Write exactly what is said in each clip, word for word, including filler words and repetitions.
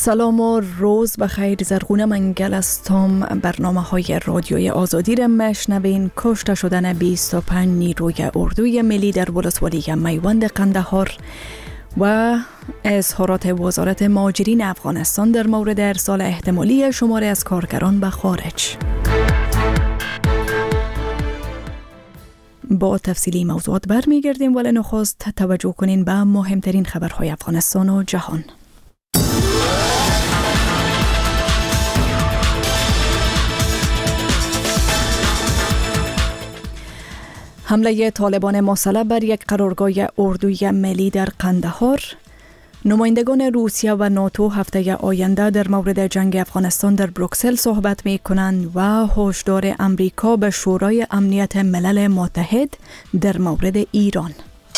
سلام و روز بخیر. زرغونه منگل هستم. برنامه های رادیوی آزادی را میشنوین. کشته شدن بیست و پنج نیروی اردوی ملی در ولسوالی میوند قندهار و اظهارات وزارت مهاجرین افغانستان در مورد ارسال احتمالی شماری از کارگران به خارج. با تفصیلی موضوعات برمیگردیم، ولی نخست توجه کنین به مهمترین خبرهای افغانستان و جهان. حمله طالبان مسلح بر یک قرارگاه اردوی ملی در قندهار. نمایندگان روسیه و ناتو هفته آینده در مورد جنگ افغانستان در بروکسل صحبت می کنند و هشدار امریکا به شورای امنیت ملل متحد در مورد ایران.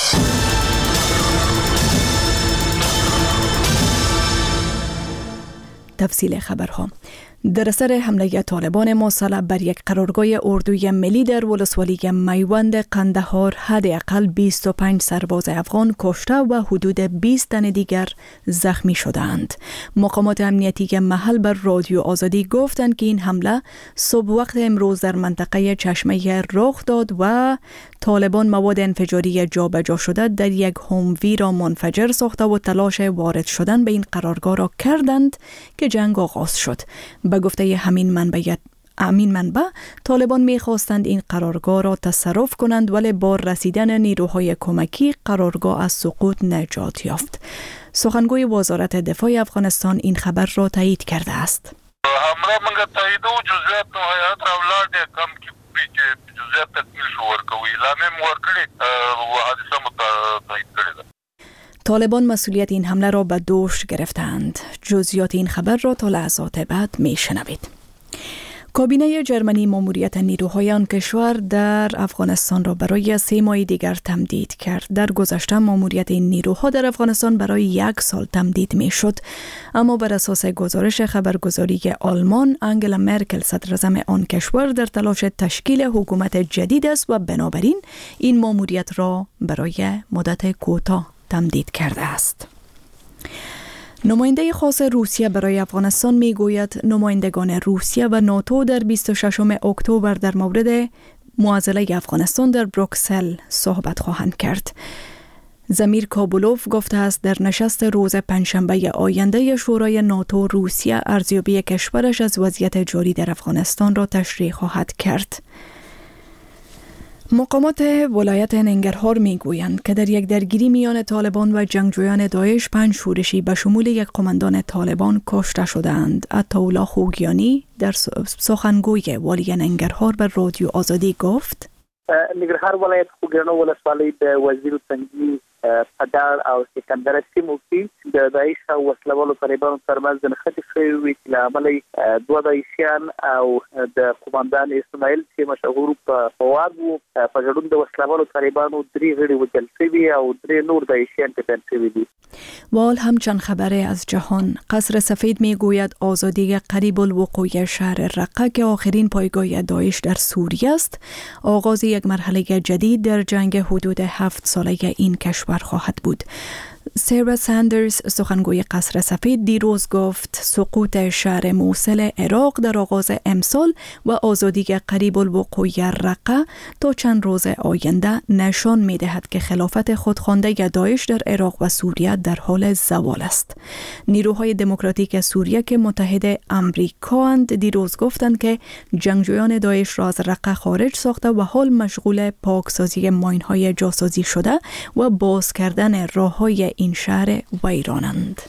تفصیل خبرها. در اثر حمله طالبان مسلح بر یک قرارگاه اردوی ملی در ولسوالی میوند قندهار حداقل بیست و پنج سرباز افغان کشته و حدود بیست تن دیگر زخمی شدند. مقامات امنیتی محل بر رادیو آزادی گفتند که این حمله صبح وقت امروز در منطقه چشمه رخ داد و طالبان مواد انفجاری جابجا شده در یک هموی را منفجر ساخته و تلاش وارد شدن به این قرارگاه را کردند که جنگ آغاز شد. به گفته همین منبع امین منبع طالبان می‌خواستند این قرارگاه را تصرف کنند، ولی با رسیدن نیروهای کمکی قرارگاه از سقوط نجات یافت. سخنگوی وزارت دفاع افغانستان این خبر را تایید کرده است. همراه منگا تاییدو جزئیات نو حیات اولاد کم کی پیچه جزئیات تکمیل شو ورکوي لامه ورکړي و حادثه متایید کړي. طالبان مسئولیت این حمله را به دوش گرفتند. جزئیات این خبر را تا لحظات بعد میشنوید. کابینه جرمنی ماموریت نیروهای آن کشور در افغانستان را برای سه ماه دیگر تمدید کرد. در گذشته ماموریت این نیروها در افغانستان برای یک سال تمدید می شد، اما بر اساس گزارش خبرگزاری آلمان، انگلا مرکل صدر اعظم آن کشور در تلاش تشکیل حکومت جدید است و بنابراین این ماموریت را برای مدت کوتاه تمدید کرده است. نماینده خاص روسیه برای افغانستان می گوید نمایندگان روسیه و ناتو در بیست و ششم اکتبر در مورد معضله افغانستان در بروکسل صحبت خواهند کرد. زمیر کابولوف گفته است در نشست روز پنجشنبه آینده شورای ناتو روسیه ارزیابی کشورش از وضعیت جاری در افغانستان را تشریح خواهد کرد. مقامات ولایت ننگرهار می گویند که در یک درگیری میان طالبان و جنگجویان داعش پنج شورشی به شمول یک قماندان طالبان کشته شدند. عطاالله خوگیانی در سخنگوی والی ننگرهار به رادیو آزادی گفت: ننګرهار ولایت خوږیاڼو ولسوالۍ د وزیر تنګي پدار او سکندر سیمو کې د داعش او وسلوالو طالبانو ترمنځ د نښتې شوې وې چې له امله دوه داعشیان او د قماندان اسماعیل چې مشهور په فواد وو په ګډون د وسلوالو طالبانو درې غړي وژل شوي او درې نور داعشیان ټپیان شوي دي. وال همچند خبره از جهان. قصر سفید می گوید آزادی قریب الوقوع شهر رقه که آخرین پایگاه داعش در سوریه است، آغاز یک مرحله جدید در جنگ حدود هفت ساله این کشور خواهد بود. سارا ساندرز سخنگوی قصر سفید دیروز گفت سقوط شهر موصل عراق در آغاز امسال و آزادی قریب الوقوع رقه تا چند روز آینده نشان می دهد که خلافت خودخوانده داعش در عراق و سوریه در حال زوال است. نیروهای دموکراتیک سوریه که متحد امریکااند دیروز گفتند که جنگجویان داعش را از رقه خارج ساخته و حال مشغول پاکسازی ماین‌های جاسازی شده و باز کردن راه‌های این شهر ویرانند.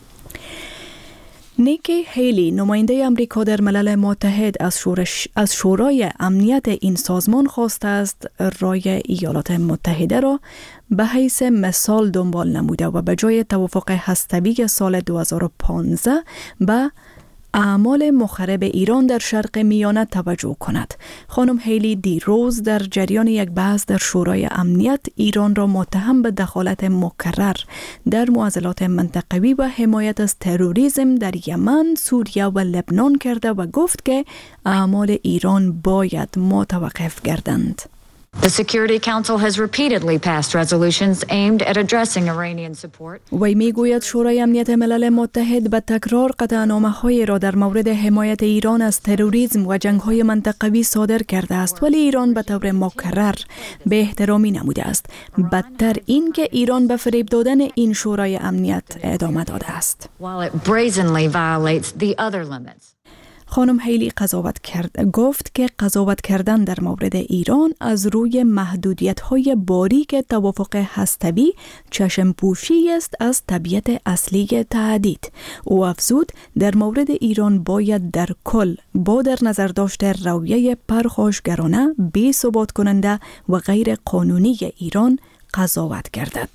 نیکی هیلی نماینده امریکا در ملل متحد از شورش از شورای امنیت این سازمان خواسته است رای ایالات متحده را به حیث مثال دنبال نموده و به جای توافق هسته‌ای سال دو هزار و پانزده به اعمال مخرب ایران در شرق میانه توجه کند. خانم هیلی دیروز در جریان یک بحث در شورای امنیت ایران را متهم به دخالت مکرر در معضلات منطقوی و حمایت از تروریسم در یمن، سوریه و لبنان کرده و گفت که اعمال ایران باید متوقف گردند. The Security Council has repeatedly passed resolutions aimed at addressing Iranian support. وی میگوید شورای امنیت ملل متحد به تکرار قطعنامه‌های را در مورد حمایت ایران از تروریسم و جنگ‌های منطقوی صادر کرده است، ولی ایران به طور مکرر به احترامی نموده است. بدتر این که ایران به فریب دادن این شورای امنیت ادامه داده است. While it brazenly violates the other limits. خانم هیلی قضاوت کرد گفت که قضاوت کردن در مورد ایران از روی محدودیت‌های باریک توافق هسته‌ای چشم پوشی است از طبیعت اصلی تهدید. او افزود در مورد ایران باید در کل با در نظر داشته رویه پرخاشگرانه، بی‌ثبات کننده و غیر قانونی ایران قضاوت گردد.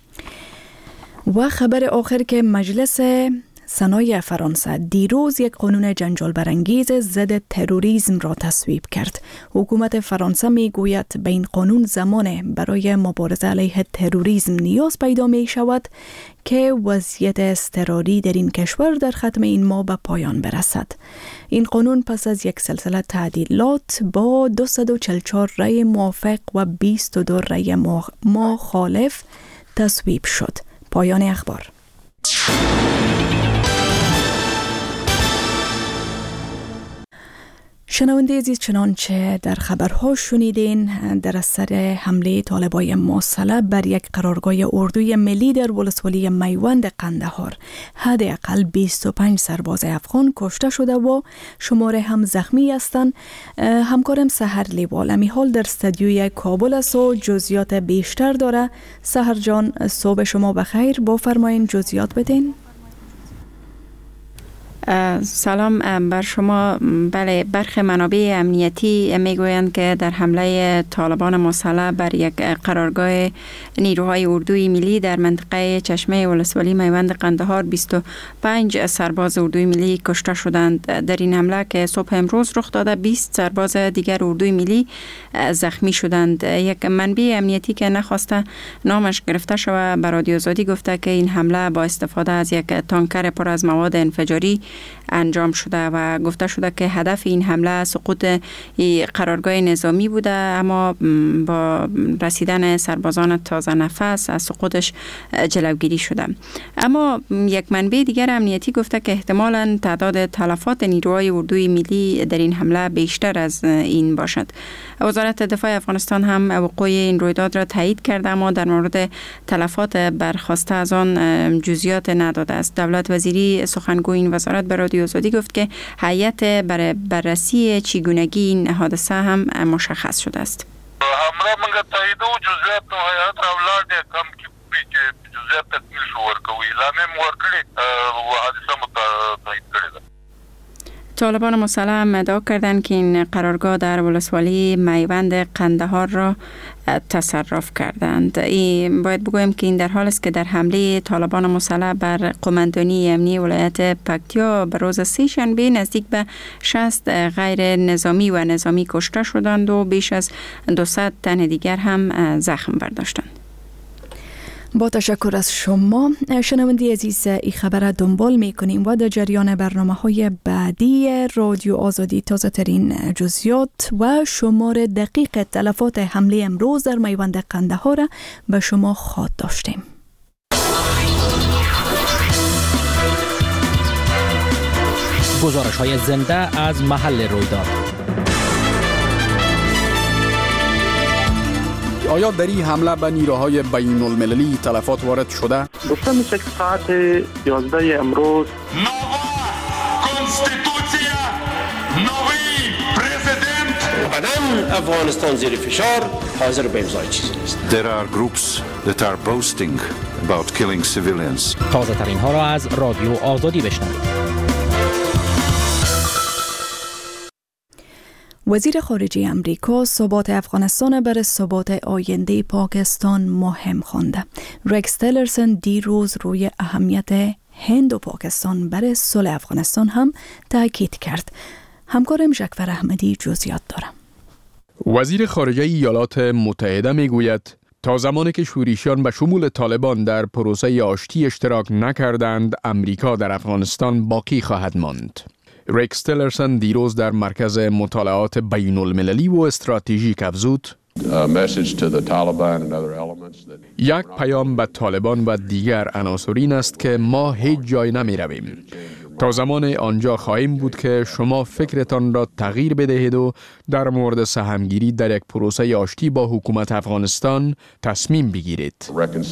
و خبر آخر که مجلس سنای فرانسه دیروز یک قانون جنجال برانگیز ضد تروریسم را تصویب کرد. حکومت فرانسه می گوید به این قانون زمان برای مبارزه علیه تروریسم نیاز پیدا می شود که وضعیت اضطراری در این کشور در ختم این ماه به پایان برسد. این قانون پس از یک سلسله تعدیلات با دویست و چهل و چهار رأی موافق و بیست و دو رأی مخالف تصویب شد. پایان اخبار. شنونده عزیز، چنانچه در خبرها شنیدین، در اثر حمله طالبای مسلح بر یک قرارگاه اردوی ملی در ولسوالی میوند قندهار حداقل بیست و پنج سرباز افغان کشته شده و شماره هم زخمی هستند. همکارم سحر لیوال امی حال در استودیوی کابل است و جزئیات بیشتر داره. سحر جان، صبح شما بخیر، با فرمایین جزئیات بدین. سلام بر شما. بله، برخی منابع امنیتی میگویند که در حمله طالبان مسلح بر یک قرارگاه نیروهای اردوی ملی در منطقه چشمه ولسوالی میوند قندهار بیست و پنج سرباز اردوی ملی کشته شدند. در این حمله که صبح امروز رخ داده بیست سرباز دیگر اردوی ملی زخمی شدند. یک منبع امنیتی که نخواسته نامش گرفته شود به رادیو آزادی گفته که این حمله با استفاده از یک تانکر پر از مواد انفجاری انجام شده و گفته شده که هدف این حمله سقوط قرارگاه نظامی بوده، اما با رسیدن سربازان تازه نفس از سقوطش جلوگیری شده. اما یک منبع دیگر امنیتی گفته که احتمالاً تعداد تلفات نیروهای اردوی ملی در این حمله بیشتر از این باشد. وزارت دفاع افغانستان هم وقوع این رویداد را تایید کرده، اما در مورد تلفات برخواسته از آن جزئیات نداده است. دولت وزیری سخنگوی این وزارت به رادیو آزادی گفت که هیئت برای بررسی چگونگی این حادثه هم مشخص شده است. همراه منگه تایید و جزئیات نو هیئت اولاد کم کی پیچه جزئیات تکمیل شو ورکوي لامه ورکړي و حادثه متایید کړي. طالبان مسلح هم ادعا کردند که این قرارگاه در ولسوالی میوند قندهار را تصرف کردند. این باید بگویم که این در حال است که در حمله طالبان مسلح بر قماندانی امنی ولایت پکتیا به روز سه شنبه نزدیک به شصت غیر نظامی و نظامی کشته شدند و بیش از دویست تن دیگر هم زخم برداشتند. با تشکر از شما. شنونده عزیز، این خبر را دنبال میکنیم و در جریان برنامه های بعدی رادیو آزادی تازه ترین جزئیات و شمار دقیق تلفات حمله امروز در میوند قندهار را به شما خواهد داشتیم. گزارش های زنده از محل رویداد. آیا در این حمله به نیروهای بین المللی تلفات وارد شده؟ گفته میشه که ساعت یازده امروز نووا کنستیتوسیا نوی پرزیدنت قدم افغانستان زیر فشار حاضر به امضای چیزی نیست. There are groups that are boasting about killing civilians. تازه ترین ها را از رادیو آزادی بشنوید. وزیر خارجه امریکا ثبات افغانستان برای ثبات آینده پاکستان مهم خوانده. رکس تیلرسن دیروز روی اهمیت هند و پاکستان برای صلح افغانستان هم تاکید کرد. همکارم جعفر احمدی جزئیات دارم. وزیر خارجه ایالات متحده میگوید تا زمانی که شورشیان به شمول طالبان در پروسه آشتی اشتراک نکردند، امریکا در افغانستان باقی خواهد ماند. رکس تیلرسن دیروز در مرکز مطالعات بین المللی و استراتژیک افزود یک پیام به طالبان و دیگر عناصر این است که ما هیچ جای نمی رویم. تا زمان آنجا خواهیم بود که شما فکرتان را تغییر بدهید و در مورد سهمگیری در یک پروسه آشتی با حکومت افغانستان تصمیم بگیرید.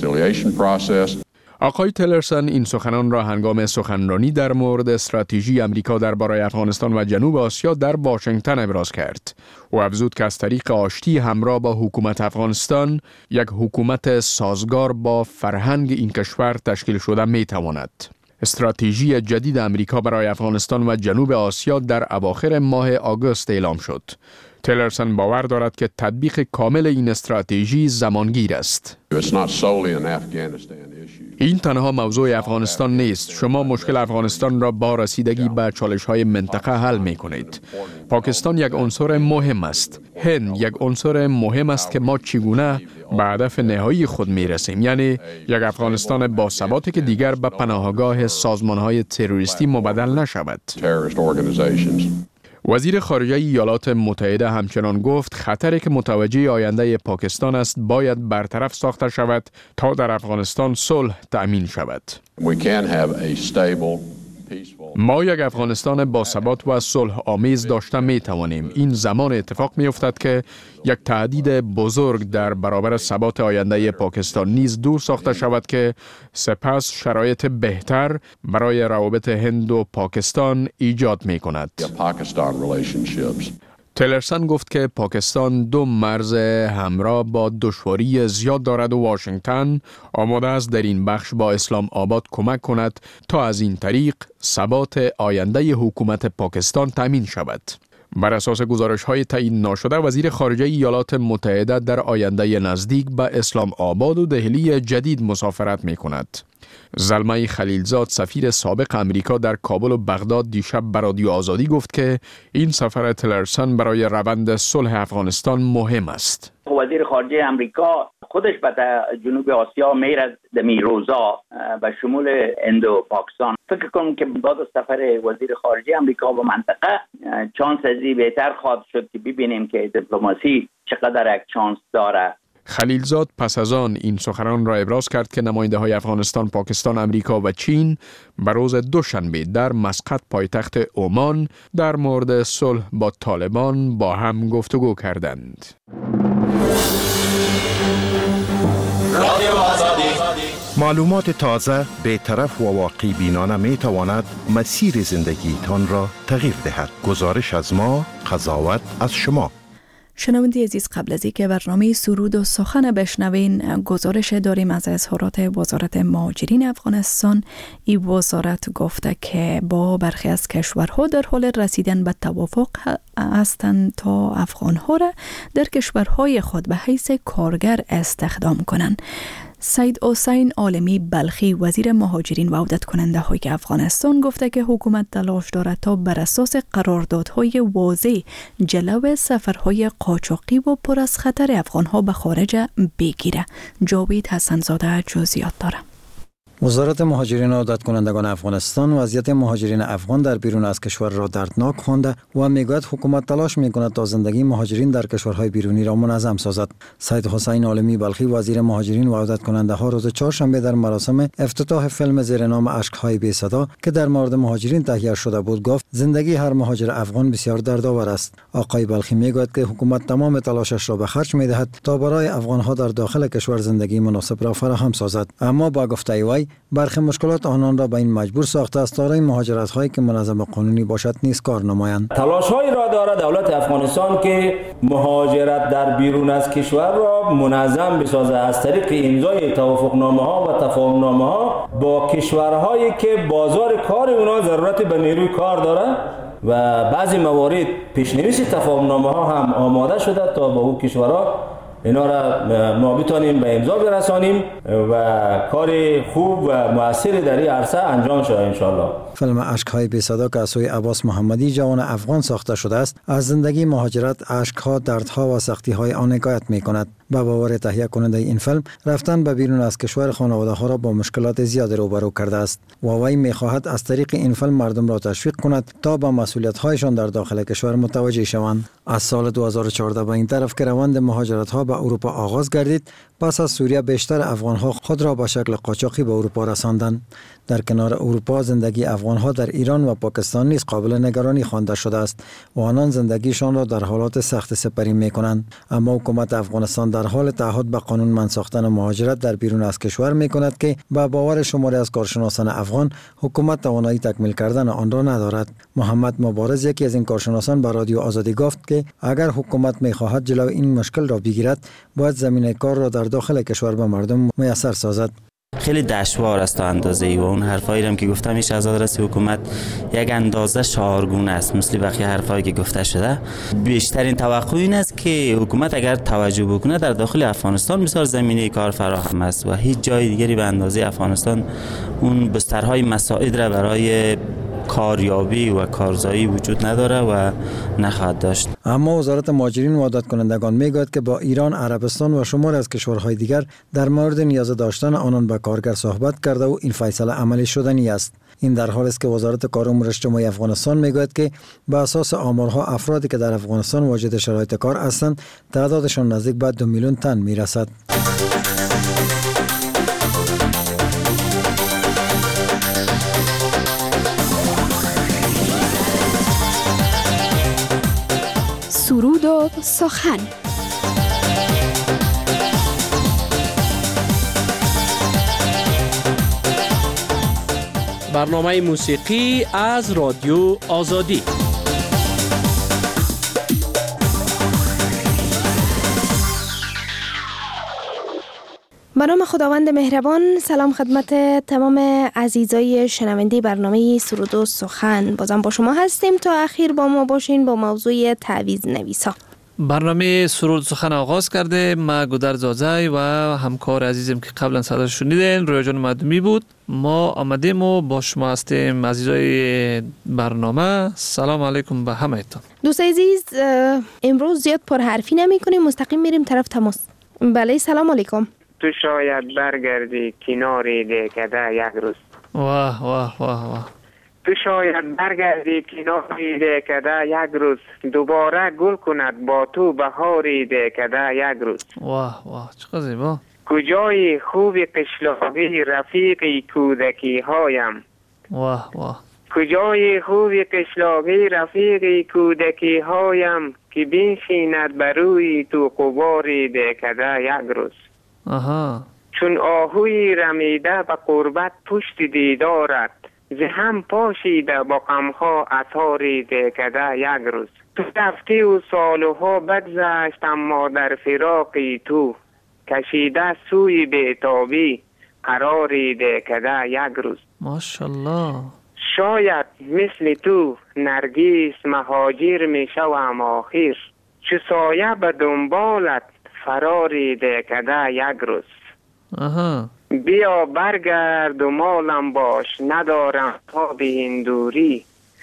آقای تلرسن این سخنان را هنگام سخنرانی در مورد استراتژی امریکا درباره افغانستان و جنوب آسیا در واشنگتن ابراز کرد. او افزود که از طریق آشتی همراه با حکومت افغانستان یک حکومت سازگار با فرهنگ این کشور تشکیل شده می تواند. استراتژی جدید امریکا برای افغانستان و جنوب آسیا در اواخر ماه آگوست اعلام شد. تلرسن باور دارد که تطبیق کامل این استراتژی زمانگیر است. این تنها موضوع افغانستان نیست. شما مشکل افغانستان را با رسیدگی به چالش‌های منطقه حل می‌کنید. پاکستان یک عنصر مهم است. هند یک عنصر مهم است که ما چگونه به هدف نهایی خود می‌رسیم، یعنی یک افغانستان با ثباتی که دیگر به پناهگاه سازمان‌های تروریستی مبدل نشود. وزیر خارجه ایالات متحده همچنان گفت خطری که متوجه آینده پاکستان است باید برطرف ساخته شود تا در افغانستان صلح تأمین شود. ما یک افغانستان با ثبات و صلح آمیز داشته می توانیم. این زمان اتفاق می افتد که یک تهدید بزرگ در برابر ثبات آینده پاکستان نیز دور ساخته شود که سپس شرایط بهتر برای روابط هند و پاکستان ایجاد می کند. تلرسن گفت که پاکستان دو مرز همراه با دشواری زیاد دارد و واشنگتن آماده است در این بخش با اسلام آباد کمک کند تا از این طریق ثبات آینده حکومت پاکستان تامین شود. بر اساس گزارش‌های تعیین ناشده، وزیر خارجه ایالات متحده در آینده نزدیک به اسلام آباد و دهلی جدید مسافرت می‌کند. زلمه خلیلزاد سفیر سابق امریکا در کابل و بغداد دیشب به رادیو آزادی گفت که این سفر تلرسن برای روند صلح افغانستان مهم است. وزیر خارجه امریکا خودش به جنوب آسیا میره در میروزا و شمول هند و پاکستان. فکر کنم که بعد از سفر وزیر خارجه امریکا به منطقه چانس ازی بهتر خواهد شد که ببینیم که دیپلماسی چقدر یک چانس داره. خلیلزاد پس از آن این سخنان را ابراز کرد که نماینده های افغانستان، پاکستان، امریکا و چین به روز دوشنبه در مسقط پایتخت عمان در مورد صلح با طالبان با هم گفتگو کردند. معلومات تازه، بی‌طرف و واقعی بینانه می تواند مسیر زندگی تان را تغییر دهد. گزارش از ما، قضاوت از شما. شنونده عزیز، قبل از اینکه برنامه سرود و سخن بشنوین، گزارش داریم از اظهارات وزارت مهاجرین افغانستان. این وزارت گفته که با برخی از کشورها در حال رسیدن به توافق هستند تا افغانها را در کشورهای خود به حیث کارگر استخدام کنند. سید حسین عالمی بلخی، وزیر مهاجرین و عودت کننده های افغانستان، گفته که حکومت تلاش دارد تا بر اساس قراردادهای واضح جلو سفرهای قاچاقی و پر از خطر افغانها به خارج بگیره. جاوید حسنزاده جزئیات داره. وزارت مهاجرین و عودت کنندگان افغانستان وضعیت مهاجرین افغان در بیرون از کشور را دردناک خوانده و میگوید حکومت تلاش میکند تا زندگی مهاجرین در کشورهای بیرونی را منظم سازد. سید حسین عالمی بلخی، وزیر مهاجرین و عودت کننده ها، روز چهارشنبه در مراسم افتتاح فیلم زیر نام اشک‌های بی صدا که در مورد مهاجرین تهیه شده بود گفت زندگی هر مهاجر افغان بسیار دردآور است. آقای بلخی میگوید که حکومت تمام تلاشش را به خرج میدهد تا برای افغانها در داخل کشور زندگی مناسب را فراهم سازد، اما با گفته وی برخی مشکلات آنان را به این مجبور ساخته است تا مهاجرت هایی که منظم قانونی باشد نیز کار نمایند. تلاش هایی را دارد دولت افغانستان که مهاجرت در بیرون از کشور را منظم بسازد از طریق امضای توافقنامه ها و تفاهم نامه ها با کشورهایی که بازار کار اونا ضرورت به نیروی کار دارد و بعضی موارد پیشنویس تفاهم نامه ها هم آماده شده تا با اون کشورها اینا را ما بتانیم به امضا برسانیم و کار خوب و موثر در این عرصه انجام شود ان شاء الله. فیلم اشک‌های بی صدا که از سوی عباس محمدی جوان افغان ساخته شده است، از زندگی مهاجرت، اشک‌ها، دردها و سختی‌های آن حکایت می‌کند. به باور تهیه کننده این فیلم، رفتن به بیرون از کشور خانواده ها را با مشکلات زیاد روبرو کرده است و وی می خواهد از طریق این فیلم مردم را تشویق کند تا به مسئولیت هایشان در داخل کشور متوجه شوند. از سال دو هزار و چهارده به این طرف که روند مهاجرت ها به اروپا آغاز گردید، پس از سوریه بیشتر افغان ها خود را به شکل قاچاقی به اروپا رساندند. در کنار اروپا زندگی افغان ها در ایران و پاکستان نیز قابل نگرانی خوانده شده است و آنان زندگیشان را در حالات سخت سپری می کنند. اما حکومت افغانستان در حال تعهد به قانون منع ساختن مهاجرت در بیرون از کشور می کند که به باور شماری از کارشناسان افغان حکومت توانایی تکمیل کردن آن را ندارد. محمد مبارز یکی از این کارشناسان به رادیو آزادی گفت که اگر حکومت می خواهد جلوی این مشکل را بگیرد، باید زمینه کار را در داخل کشور به مردم میسر سازد. خیلی دشوار است تا اندازه ای و اون حرفایی هم که گفتم میشه از آدرس حکومت یک اندازه شعارگونه است، مثل بقیه حرفایی که گفته شده. بیشترین توقع این است که حکومت اگر توجه بکنه در داخل افغانستان بسیار زمینه کار فراهم است و هیچ جای دیگری به اندازه افغانستان اون بسترهای مساعد را برای کاریابی و کارزایی وجود نداره و نخواهد داشت. اما وزارت مهاجرین و عادت کنندگان میگوید که با ایران، عربستان و شمار از کشورهای دیگر در مورد نیاز داشتن آنان به کارگر صحبت کرده و این فیصله عملی شدنی است. این در حالی است که وزارت کار امور اجتماعی افغانستان میگوید که به اساس آمارها افرادی که در افغانستان واجد شرایط کار هستند تعدادشان نزدیک به دو میلیون تن میرسد. سرود و سخن. برنامه موسیقی از رادیو آزادی. به نام خداوند مهربان. سلام خدمت تمام عزیزای شنونده برنامه سرود و سخن. بازم با شما هستیم تا اخیر با ما باشین با موضوع تعویض نویسا. برنامه سرود سخن آغاز کرده. ما گودرز آزای و همکار عزیزم که قبلا صدا شنیدین رویا جان مدومی بود. ما آمدیم و با شما هستیم عزیزای برنامه. سلام علیکم به همه تان. دوست عزیز، امروز زیاد پرحرفی نمی کنیم، مستقیم میریم طرف تماس. بله سلام علیکم. تو شاید برگردی کناری دکده یک روز. واه واه واه واه. تو شاید برگردی کناری دکده یک روز، دوباره گل کند با تو بهاری دکده یک روز. واه واه چقدر زیبا. کجای خوب قشلاقی رفیقی کودکی هایم. واه واه. کجای خوب قشلاقی رفیقی کودکی هایم، که بنشیند بروی تو قباری دکده یک روز. آها. چون آهوی رمیده به قربت پشت دیدارت، ز هم پاشیده با غمها اثاری دکده یک روز. تو رفتی و سالها بگذشت اما در فراقی تو، کشیده سوی بیتابی قراری دکده یک روز. ماشاءالله. شاید مثل تو نرگیس مهاجر می شوم آخر، چو سایه به دنبالت فراری دکده یک روز. آها. بیا برگرد و مالم باش، ندارم تا به هندوری،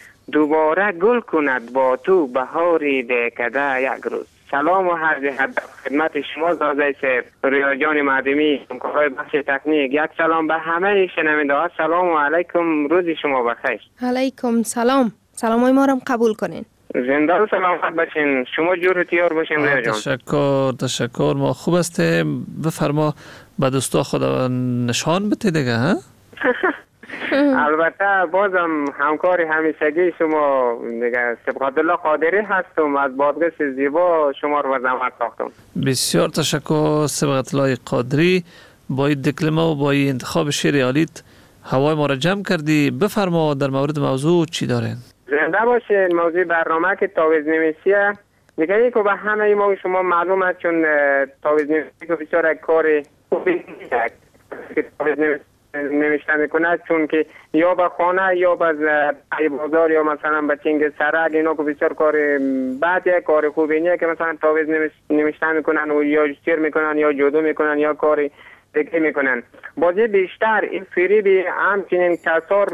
دوباره گل کند با تو بهاری دکده یک روز. سلام و عرض خدمت شما زازای سیف رویا جان مدمی، همکارای بخش تکنیک. یک سلام به همه شنونده ها. سلام و علیکم، روز شما بخیر. علیکم سلام. سلامای ما رو قبول کنین. زنده و سلامت باشین. شما جور و تیار باشین رویا جان. تشکر تشکر. ما خوب هستیم. بفرما به دوستا خدا نشان بده دیگه. ها البته بازم همکار همیشگی شما دیگه سبقت الله قادری هستم، از بادغیس زیبا شما رو زحمت ساختم. بسیار تشکر سبقت الله قادری. با این دکلمه و با این انتخاب شعر عالیت هوای ما را جمع کردی. بفرما در مورد موضوع چی دارین؟ زنده باشین. موضوع برنامه که تعویض نویسیه دیگه که به همه ما شما معلوم است، چون تعویض نویسی که بسیار کار خوبی نیست که تعویض نوشته میکنه، چون که یا به خانه یا به بازار یا مثلا به چنگ سرک، اینا که بسیار کار بدیه، کار خوبی نیست که مثلا تعویض نوشته میکنن و یا شیر میکنن یا جودو میکنن یا کار دیگه میکنن. بازی بیشتر این فریبی همچنین کسار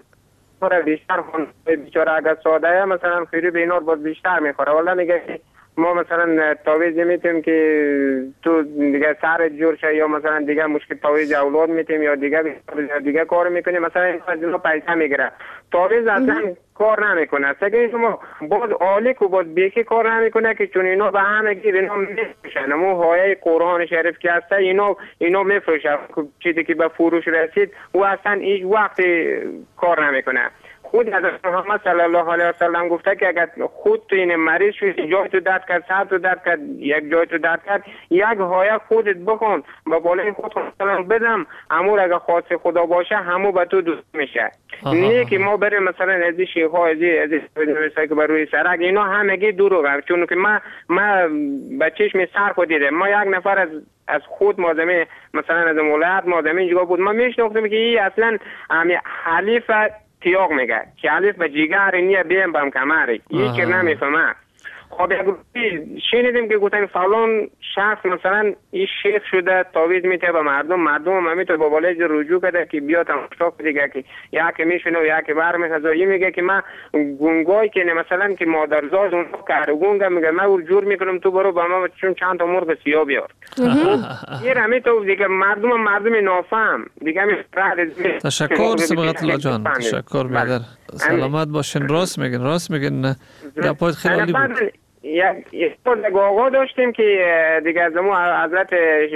بیشتر بیچاره اگر ساده مثلا فریب اینا رو باز بیشتر میخوره. والا میگه ما مثلا تعویض نمیتیم که تو دیگه سر جور شه یا مثلا دیگه مشکل تعویض اولاد میتیم یا دیگه دیگه کار میکنیم، مثلا از اینا پیسه میگیره. تعویض اصلا کار نمیکنه. اگه شما باز عالیک و باز بیکی کار نمیکنه که چون اینا به همه گیر اینا میفروشن. اما های قرآن شریف که هسته اینا اینا میفروشن. چیزی که به فروش رسید و اصلا هیچ وقت کار نمیکنه. خود حضرت محمد صلی الله علیه و سلم گفته که اگر خود تو این مریض شوی جای تو درد کرد، سر تو درد کرد، یک جای تو درد کرد، یک هایه خودت بکن با بالای خود مثلا بدم، امور اگر خواست خدا باشه همو به تو دوست میشه. نه که ما بریم مثلا از این شیخ ها از این که بر روی سرک اینا همگی دروغه. چون که ما ما به چشم سر خود دیدم. ما یک نفر از از خود مازمی مثلا از مولاد مازمی اینجا بود، ما میشناختیم که این اصلا همی حلیف تیاق میگه که حلیف به جیگر نیه بیم بم کمری این که نمیفهمه. خب یک شنیدیم که گفتن فلان شخص مثلا این شیخ شده تعویض میته به مردم، مردم هم میتونه با بالای رجوع کرده که بیا تماشا دیگه که یکی میشونه و یکی برمیخواد. این میگه که من گونگای که مثلا که مادرزاد اون کار گونگا میگه من اول جور میکنم تو برو با ما چون چند تا مرغ سیاه بیار. یه رمی تو دیگه مردم مردم نافهم دیگه می تشکر صبغت الله جان، تشکر مادر. سلامت باشین. راست میگن راست میگن گپات خیلی عالی بود. یک یک آقا داشتیم که دیگه از مو حضرت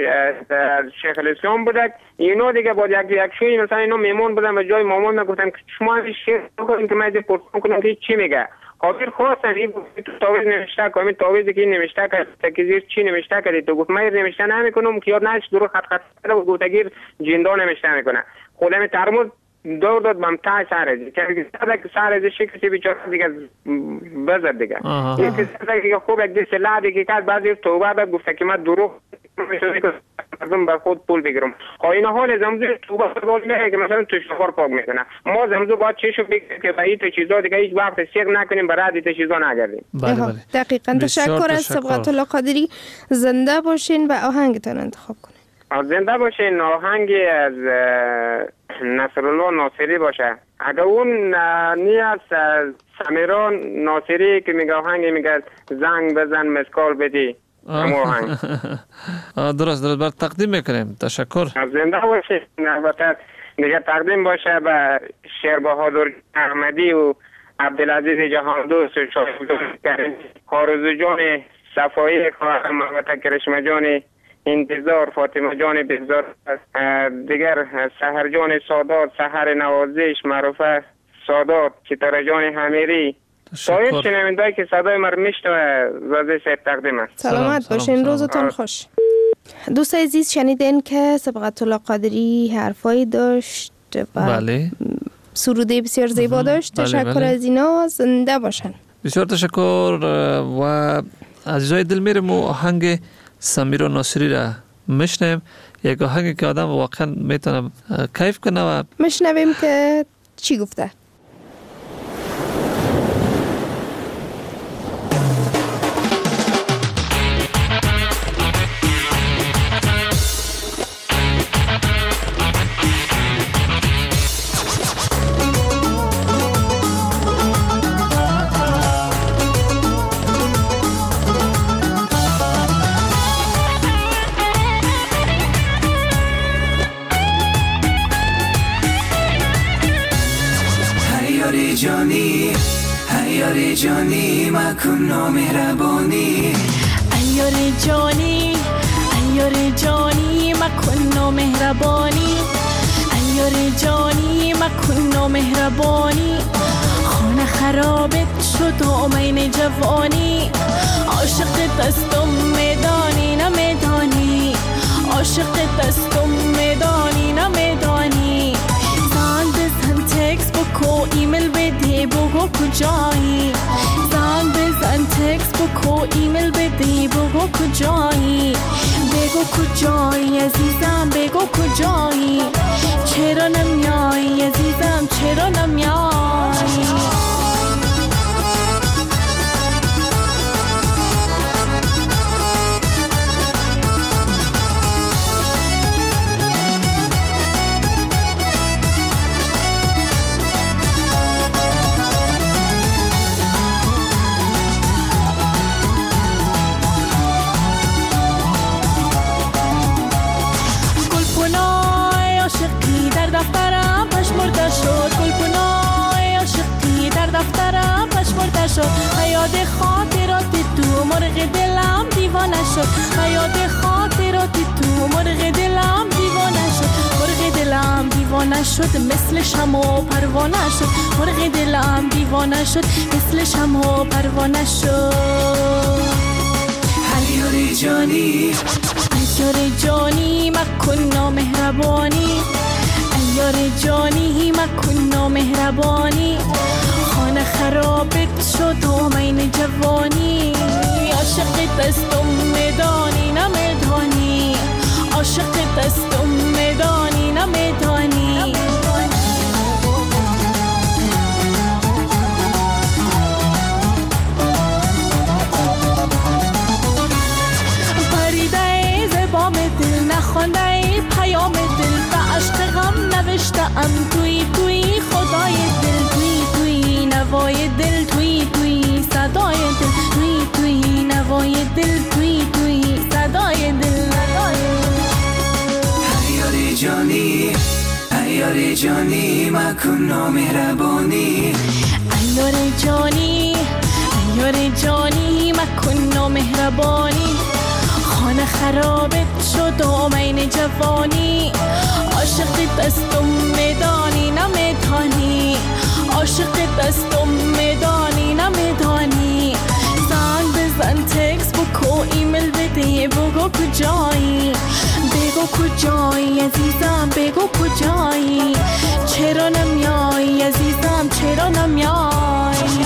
شیخ الاسلام بودک. اینا دیگه با یک یک شوی مثلا اینا میمون بودن و جای مامان میگفتن که شما این شیخ بکنین که من از پرسون کنم که چی میگه. خاطر خواستن این تو تعویض نوشته که همین تعویضی که این نوشته که تکیزیر چی نوشته کردی تو؟ گفت من نوشته نمیکنم که یاد نش درو خط خط کرده و گوتگیر جندا نوشته میکنه. خودم ترمز دور داد بام تا سارزی که سارزی شکلی بیچاره دیگه بزرگ دیگه این که خوب یک دیگه سلاح دیگه که بعضی توبه بعد گفته که من دروغ مردم بر خود پول بگیرم. خب این حال زمزو توبه بول میگه که مثلا تو شفار پاک میکنه. ما زمزو باید چشو بگیریم که به این چیزا دیگه هیچ وقت سیغ نکنیم، برای این چیزا نگردیم. بله بله دقیقاً. تشکر از صبغت الله قادری. زنده باشین و آهنگتون انتخاب کنین. زنده باشین. آهنگی از نصرالله ناصری باشه. اگر اون نی از سمیران ناصری که میگه آهنگی میگه زنگ بزن مسکال بدی همون آهنگ. درست درست بر تقدیم میکنیم. تشکر. زنده باشین. البته دیگه تقدیم باشه به شیر بهادر احمدی و عبدالعزیز جهاندوست و شاهد کارزو جان صفایی خواهرم و کرشمه جان انتظار، فاطمه جان بزار، دیگر سحر جان سادات، سحر نوازش معروفه سادات، ستاره جان حمیری، سایر شنونده‌ای که صدای ما رو میشنوه وظیفه صاحب تقدیم است. سلامت باشین. روزتون خوش. دوست عزیز شنیدین که صبغت الله قادری حرفایی داشت و بله سروده بسیار زیبا داشت. تشکر بله بله. از اینا. زنده باشن. بسیار تشکر. و عزیزای دل میرم و آهنگ سمیرا ناصری را میشنویم. یک آهنگی که آدم واقعا میتونه کیف کنه و میشنویم که چی گفته. جانی ایار جانی مکن مهربانی ایار جانی ایار جانی مکن مهربانی ایار جانی مکن مهربانی خانه خرابت شد آمین جوانی عاشق دستم میدانی نمیدانی عاشق دستم میدانی نمیدانی زن بزن تکس بکو ایمیل بدی بگو کجایی زن بزن تکس بکو ایمیل بدی بگو کجایی بگو کجایی عزیزم بگو کجایی چرا نمیایی عزیزم چرا نمیایی دیوانه شد و یاد خاطرات تو مرغ دلم دیوانه شد مرغ دلم دیوانه شد مثل شمع و پروانه شد مرغ دلم دیوانه شد مثل شمع و پروانه شد عیار جانی عیار جانی مکن نامهربانی عیار جانی مکن نامهربانی خانه خرابت شد آمین جوانی عاشق دستم میدانی نمیدانی عاشق دستم میدانی نمیدانی پریده زبام دل نخونده پیام دل به عشق غم نوشتم توی توی خدای دل توی توی نوای دل توی توی صدای دل توی توی نوای دل توی توی صدای دل عیار جانی عیار جانی مکن نامهربانی عیار جانی عیار جانی مکن نامهربانی خانه خرابت شد آمین جوانی عاشق دستم میدانی نمیدانی عاشق دستم میدانی نمیدانی زنگ بزن تکس بکو ایمیل بده بگو کجایی بگو کجایی عزیزم بگو کجایی چرا نمیای عزیزم چرا نمیای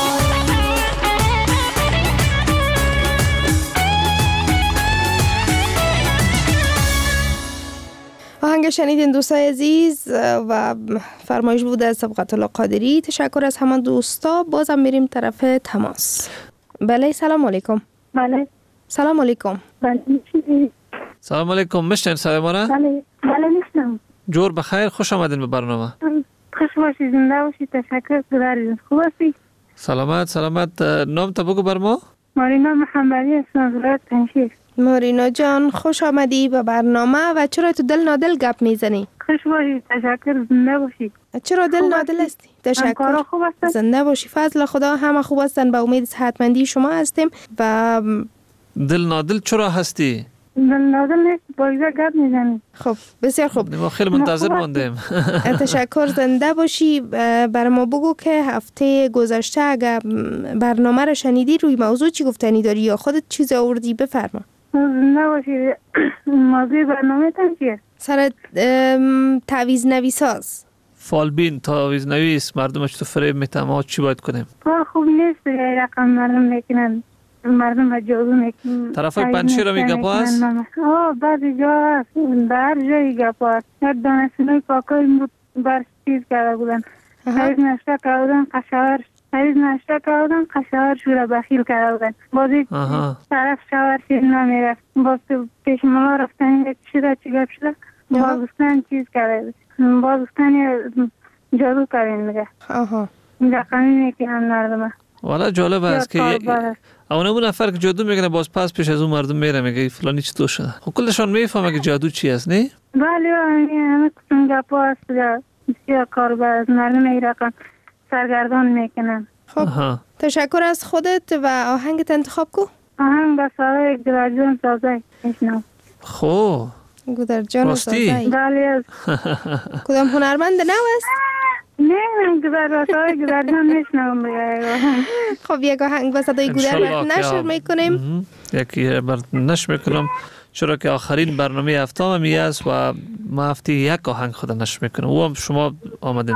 آهنگ شنیدین دوستای عزیز و فرمایش بود از صبغت الله قادری. تشکر از همان دوستا. بازم میریم طرف تماس. بله سلام علیکم. بله سلام علیکم. بله سلام علیکم. مشتین صدای ما را؟ بله بله میشنم. جور بخیر، خوش آمدین به برنامه. خوش باشی، زنده باشی. تشکر گذارید. خوب هستی؟ سلامت سلامت. نام تا بگو بر ما. مارینا محمدی هستم، ولایت پنجشیر. مارینا جان خوش آمدی به برنامه و چرا تو دل نادل گپ میزنی؟ خوش باشی، تشکر، زنده باشی. چرا دل نادل هستی؟ تشکر، خوب هستن؟ زنده باشی. فضل خدا همه خوب هستن، به امید صحتمندی شما هستیم. و دل نادل چرا هستی؟ دل نادل نیست، با ایزا گپ میزنی. خب بسیار خوب، ما خیلی منتظر موندیم. تشکر، زنده باشی. بر ما بگو که هفته گذشته اگر برنامه را شنیدی روی موضوع چی گفتنی داری یا خودت چیز آوردی؟ بفرما. زنده باشی. موضوع برنامه تان چیه؟ سر تعویض نویساز. فالبین تعویض نویس مردمش تو فریب میتن، ما چی باید کنیم؟ کار خوب نیست، رقم مردم میکنن، مردم ها جادو میکنن. طرف های پنشیر هم گپ هست؟ آه بعضی جا هست، در جایی گپ هست. هر دانستنوی پاکای بر چیز کرده بودن. حریز نشته کردن قشاور حریز نشته کردن قشاور شوره بخیل کرده بودن. بازی طرف شاور شیر نمیرفت. باز پیش ملا رفتن چی شده چی گپ شده. باز گفتن چیز کرده. باز گفتن جادو کردن میگه. آها. رقمی میکنن مردم. والا جالب است که اونمون نفر که جادو میکنه باز پس پیش از اون مردم میره میگه فلانی چی تو شده. خب کلشان میفهمه که جادو چی است، نه؟ بله همه قسم گپا هست. بسیار کار باز مردم ای رقم سرگردان میکنن. خب تشکر از خودت و آهنگت انتخاب کو. آهنگ به سالای گدرجان سازای میشنم. خب گدرجان سازای بله. کدام هنرمند نو است؟ نه گدر صدای گدرجان میشنم. خب یک آهنگ با صدای گدر نشر میکنیم. یکی بر نشر میکنم چرا که آخرین برنامه هفته هم می است و ما هفته یک آهنگ خود نشر میکنم. او هم شما آمدین.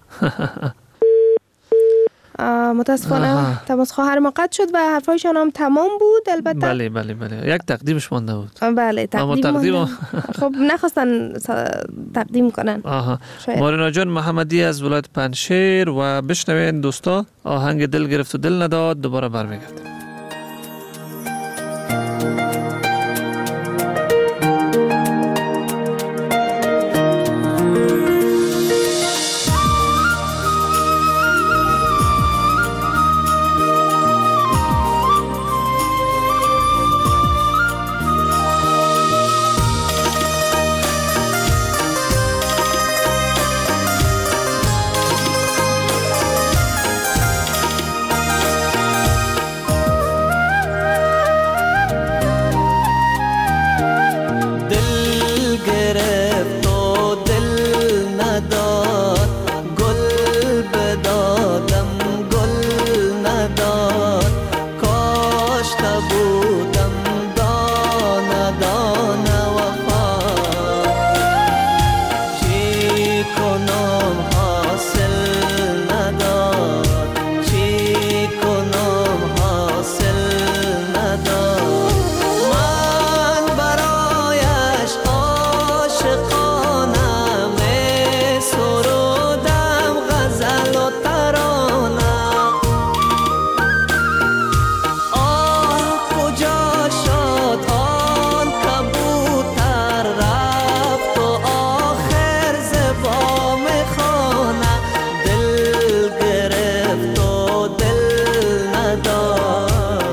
متاسفانه تماس خواهر ما قطع شد و حرفایشان هم تمام بود. البته بله بله بله یک تقدیمش مانده بود. بله تقدیم مانده. خب نخواستن تقدیم کنن. آها. مارینا جان محمدی از ولایت پنشیر و بشنوین دوستا آهنگ دل گرفت و دل نداد. دوباره برمیگردیم. کاشته بودم دانه دانه وفا چی کنم حاصل نداد چی کنم حاصل نداد من برایش عاشقانه می سرودم غزل و ترانه آه کجا شد آن کبوتر رفت و آخر زبام خانه دل گرفت و دل نداد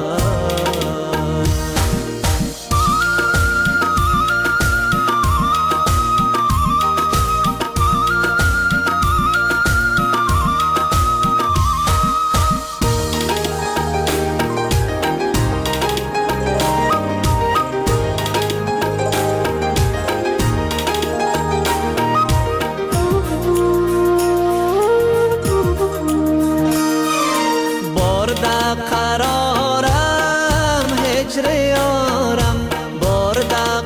برده قرارم هجر یارم برده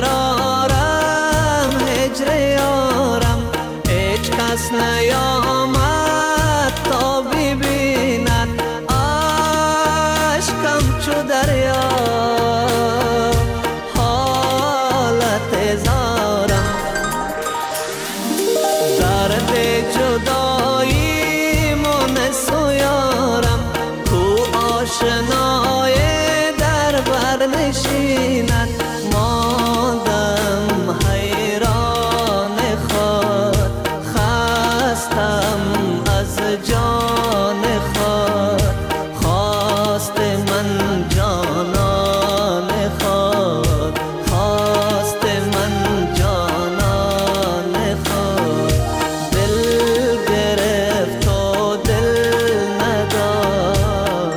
قرارم هجر یارم هیچ کس نیامد تا ببیند عشقم چو دریا حالت زارم درد جدایی من سویارم کو آشنای در بر نشیند ماندم حیران خود خستم از جان خود خواست من جانان خود خواست من جانان خود دل گرفت و دل نداد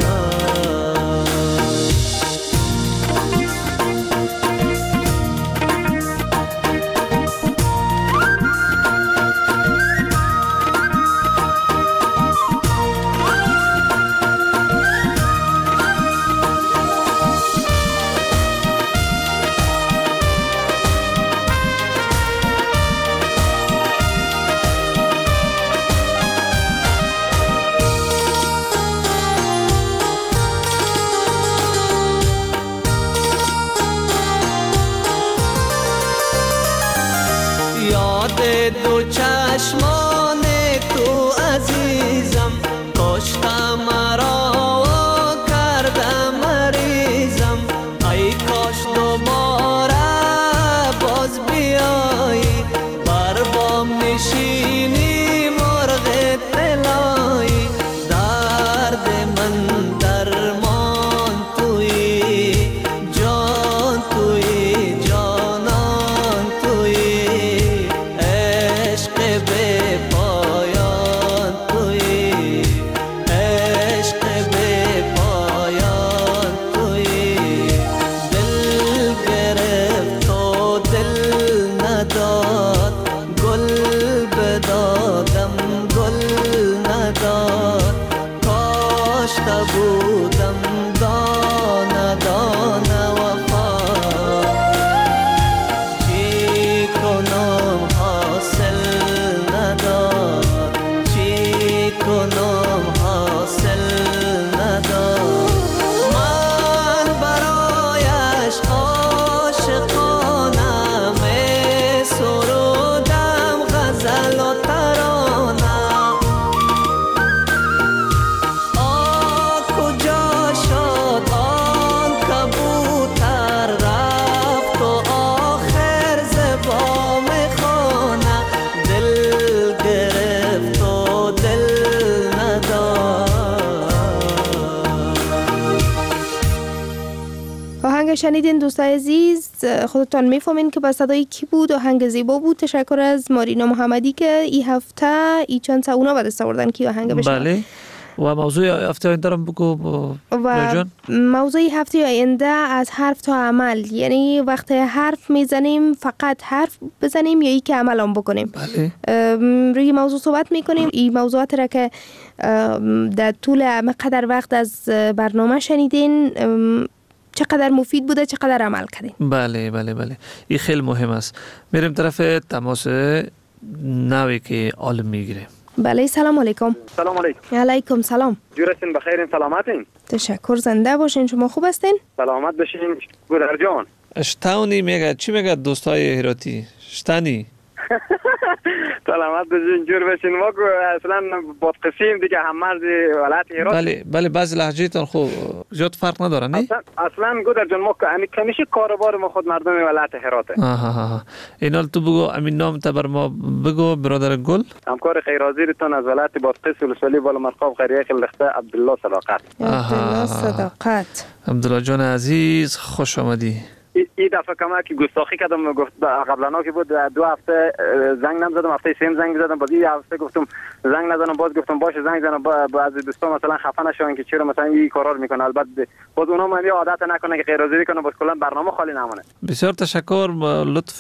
یاد دو چشمان تو عزیزم کشته مرا و کرده مریضم ای کاش دوباره باز بیایی بر بام نشینی مرغ طلایی درد من درمان تویی جان تویی جانان تویی عشق به پایان تویی عشق به پایان تویی دل گرفت و دل نداد گل بدادم گل نداد کاشته بودم دانه دانه وفا چی کنم حاصل نداد چی کنم حاصل نداد من برایش عاشقانه می سرودم غزل و ترانه آه کجا شد آن کبوتر رفت و آخر زبام خانه دل گرفت و دل نداد آهنگ شنیدین دوستای عزیز، خودتان میفهمین که با صدای کی بود. آهنگ زیبا بود. تشکر از مارینا محمدی که این هفته ای چند سا اونا بعد استوردن که آهنگ بشنن. بله. و موضوع هفته آینده رو بگو و موضوع هفته آینده از حرف تا عمل، یعنی وقت حرف میزنیم فقط حرف بزنیم یا ای که عمل هم بکنیم. بله. روی موضوع صحبت میکنیم. این موضوعات را که در طول مقدر وقت از برنامه شنیدین چقدر مفید بوده، چقدر عمل کردین؟ بله بله بله این خیلی مهم است. میریم طرف تماس نوی که عالم میگیره. بله سلام علیکم. سلام علیکم. علیکم سلام. جورستین بخیرین، سلامتین؟ تشکر، زنده باشین. شما خوب هستین؟ سلامت باشین گودر جان. اشتاونی میگه چی میگه دوستای هراتی؟ شتانی سلامت باشین، جور باشین. ما اصلا بادقسیم دیگه، هم مرز ولایت هرات. بله بله بعضی لهجه‌تان خوب زیاد فرق نداره نه؟ اصلا اصلا گودر جان ما همیشه کاروبار ما خود مردم ولایت هراته. آها ها. اینا تو بگو امین نام تا بر ما بگو برادر گل. همکار خیرازیرتون از ولایت بادغیس ولسوالی بالا مرقاب قریه خلخته عبدالله صداقت. عبدالله صداقت. عبدالله جان عزیز خوش آمدی. این دفعه کما که گستاخی کردم، گفت قبلا که بود دو هفته زنگ نزدم، هفته سیم زنگ زدم، باز این هفته گفتم زنگ نزنم، باز گفتم باشه زنگ زنم. بعضی دوستان مثلا خفه نشون که چرا مثلا این کارا رو میکنه. البته باز اونها هم عادت نکنه که غیرحاضری کنه، باز کلا برنامه خالی نمونه. بسیار تشکر، لطف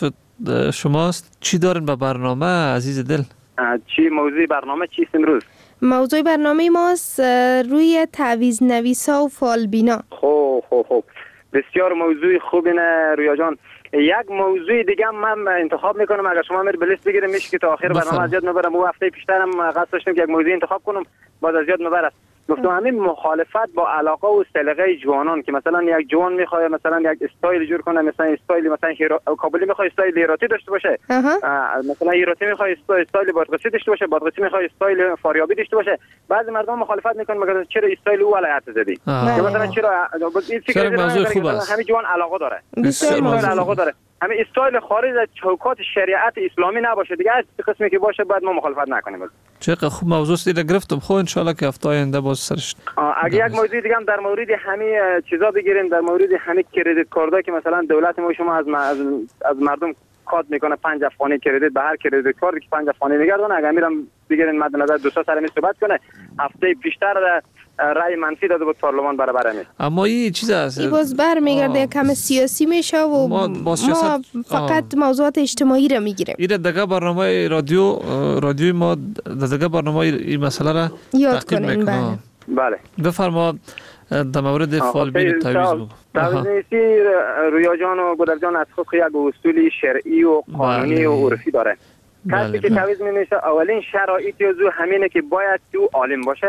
شماست. چی دارین به برنامه عزیز دل؟ چی موضوع برنامه چیست امروز؟ موضوع برنامه ماست روی تعویض نویسا و فالبینا. خب خب خب بسیار موضوع خوبی نه رویا جان. یک موضوع دیگه من انتخاب میکنم، اگر شما میر بلیست بگیریم میشه که تا آخر برنامه از یاد نبرم. اون هفته پیشترم قصد داشتم که یک موضوع انتخاب کنم باز از یاد نبره. گفتم همین مخالفت با علاقه و سلیقه جوانان که مثلا یک جوان میخواد مثلا یک استایل جور کنه، مثلا استایل مثلا هیرو... کابلی میخواد استایل هراتی داشته باشه، مثلا هراتی میخواد استایل بادغیسی داشته باشه، بادغیسی میخواد استایل فاریابی داشته باشه. بعضی مردم مخالفت میکنن مگر چرا استایل او ولایت زدی، مثلا چرا این فکر موضوع خوب است. همین جوان علاقه داره، بسیار علاقه داره. همین استایل خارج از چوکات شریعت اسلامی نباشه دیگه، از قسمی که باشه بعد ما مخالفت نکنیم. چقدر خوب موضوع دیگه گرفتم. خب ان شاء الله که هفته آینده باز سرش. اگه یک موضوع دیگه هم در مورد همین چیزا بگیریم، در مورد همین کردیت کارتا که مثلا دولت ما شما از از, از مردم کات میکنه پنج افغانی کردیت به هر کردیت کارتی که پنج افغانی میگردونه، اگه میرم بگیرین مد نظر دوستا سر می صحبت کنه، هفته پیشتر رای منفی داده بود پارلمان برابر می. اما این چیز است این باز برمیگرده کم سیاسی میشه و ما, ما فقط آه. موضوعات اجتماعی را میگیریم. این دیگه برنامه رادیو رادیوی ما دیگه برنامه این مسئله را یاد کنین. بله بله بفرما در مورد فالبین تعویض بگو. تعویض نویسی رویا جان و گودر جان از خود یک اصول شرعی و قانونی بله. و عرفی داره. کسی که تعویض می‌نویسه اولین شرایطی از او همینه که باید او عالم باشه.